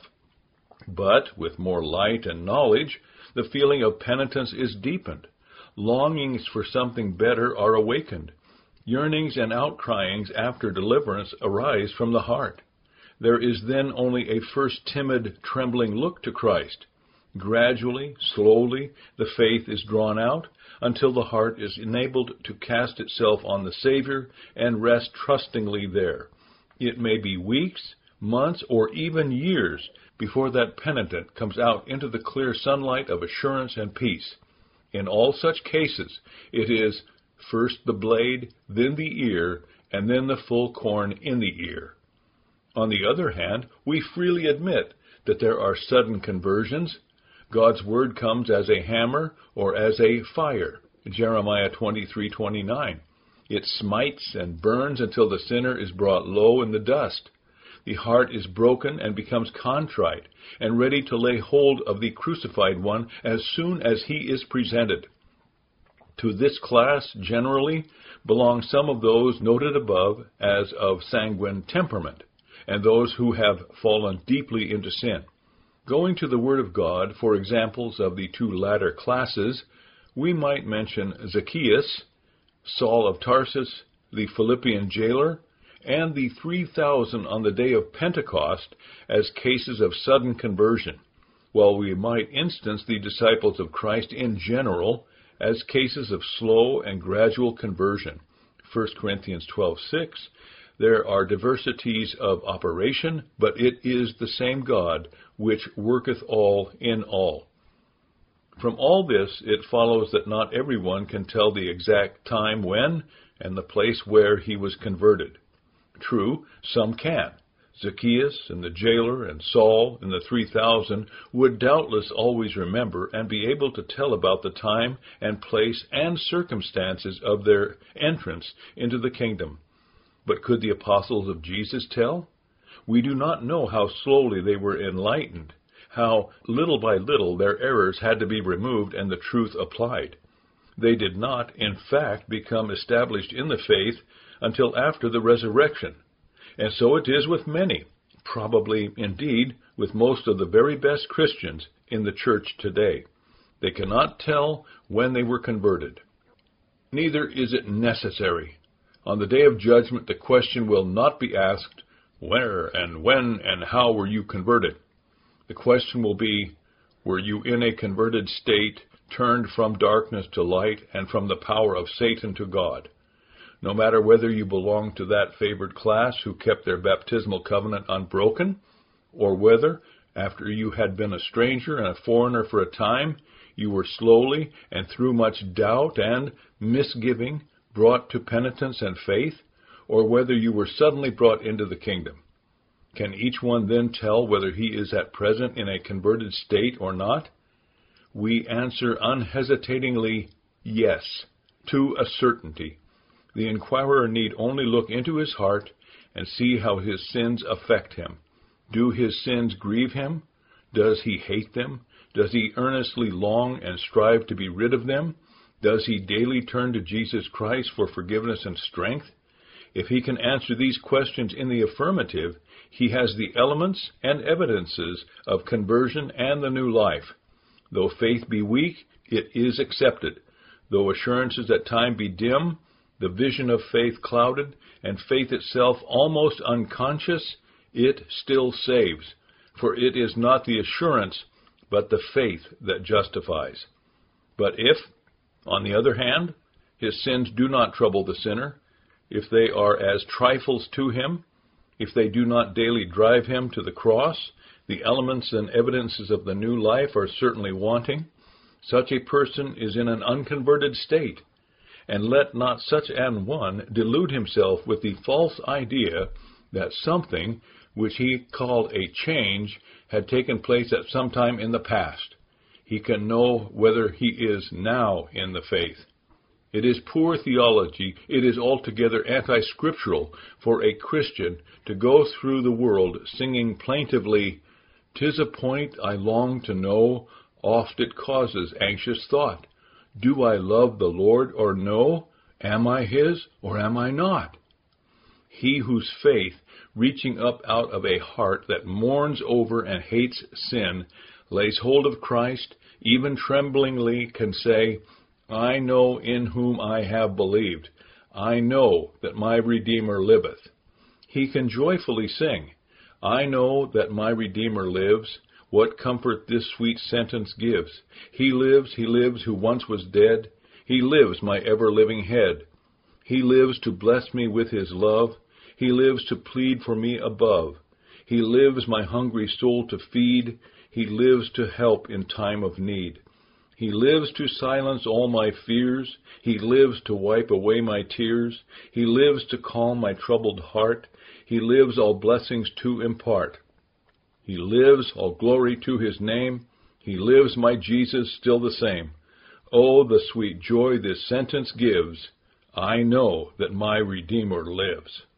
But with more light and knowledge, the feeling of penitence is deepened. Longings for something better are awakened. Yearnings and outcryings after deliverance arise from the heart. There is then only a first timid, trembling look to Christ. Gradually, slowly, the faith is drawn out until the heart is enabled to cast itself on the Savior and rest trustingly there. It may be weeks, months, or even years before that penitent comes out into the clear sunlight of assurance and peace. In all such cases, it is first the blade, then the ear, and then the full corn in the ear. On the other hand, we freely admit that there are sudden conversions. God's word comes as a hammer or as a fire, Jeremiah twenty-three twenty-nine. It smites and burns until the sinner is brought low in the dust. The heart is broken and becomes contrite and ready to lay hold of the crucified one as soon as he is presented. To this class, generally, belong some of those noted above as of sanguine temperament, and those who have fallen deeply into sin. Going to the Word of God for examples of the two latter classes, we might mention Zacchaeus, Saul of Tarsus, the Philippian jailer, and the three thousand on the day of Pentecost as cases of sudden conversion, while we might instance the disciples of Christ in general as cases of slow and gradual conversion. First Corinthians twelve six. There are diversities of operation, but it is the same God which worketh all in all. From all this, it follows that not everyone can tell the exact time when and the place where he was converted. True, some can. Zacchaeus and the jailer and Saul and the three thousand would doubtless always remember and be able to tell about the time and place and circumstances of their entrance into the kingdom. But could the apostles of Jesus tell? We do not know how slowly they were enlightened, how little by little their errors had to be removed and the truth applied. They did not, in fact, become established in the faith until after the resurrection. And so it is with many, probably, indeed, with most of the very best Christians in the church today. They cannot tell when they were converted. Neither is it necessary. On the day of judgment, the question will not be asked, where and when and how were you converted? The question will be, were you in a converted state, turned from darkness to light and from the power of Satan to God? No matter whether you belong to that favored class who kept their baptismal covenant unbroken, or whether, after you had been a stranger and a foreigner for a time, you were slowly and through much doubt and misgiving brought to penitence and faith, or whether you were suddenly brought into the kingdom. Can each one then tell whether he is at present in a converted state or not? We answer unhesitatingly, yes, to a certainty. The inquirer need only look into his heart and see how his sins affect him. Do his sins grieve him? Does he hate them? Does he earnestly long and strive to be rid of them? Does he daily turn to Jesus Christ for forgiveness and strength? If he can answer these questions in the affirmative, he has the elements and evidences of conversion and the new life. Though faith be weak, it is accepted. Though assurances at times be dim, the vision of faith clouded, and faith itself almost unconscious, it still saves. For it is not the assurance, but the faith that justifies. But if, on the other hand, his sins do not trouble the sinner, if they are as trifles to him, if they do not daily drive him to the cross, the elements and evidences of the new life are certainly wanting. Such a person is in an unconverted state, and let not such an one delude himself with the false idea that something which he called a change had taken place at some time in the past. He can know whether he is now in the faith. It is poor theology, it is altogether anti-scriptural for a Christian to go through the world singing plaintively, "'Tis a point I long to know, oft it causes anxious thought. Do I love the Lord or no? Am I his or am I not?" He whose faith, reaching up out of a heart that mourns over and hates sin, lays hold of Christ, even tremblingly can say, "I know in whom I have believed. I know that my Redeemer liveth." He can joyfully sing, "I know that my Redeemer lives. What comfort this sweet sentence gives. He lives, he lives, who once was dead. He lives, my ever-living head. He lives to bless me with his love. He lives to plead for me above. He lives my hungry soul to feed. He lives to help in time of need. He lives to silence all my fears. He lives to wipe away my tears. He lives to calm my troubled heart. He lives all blessings to impart. He lives, all glory to his name. He lives, my Jesus, still the same. Oh, the sweet joy this sentence gives. I know that my Redeemer lives.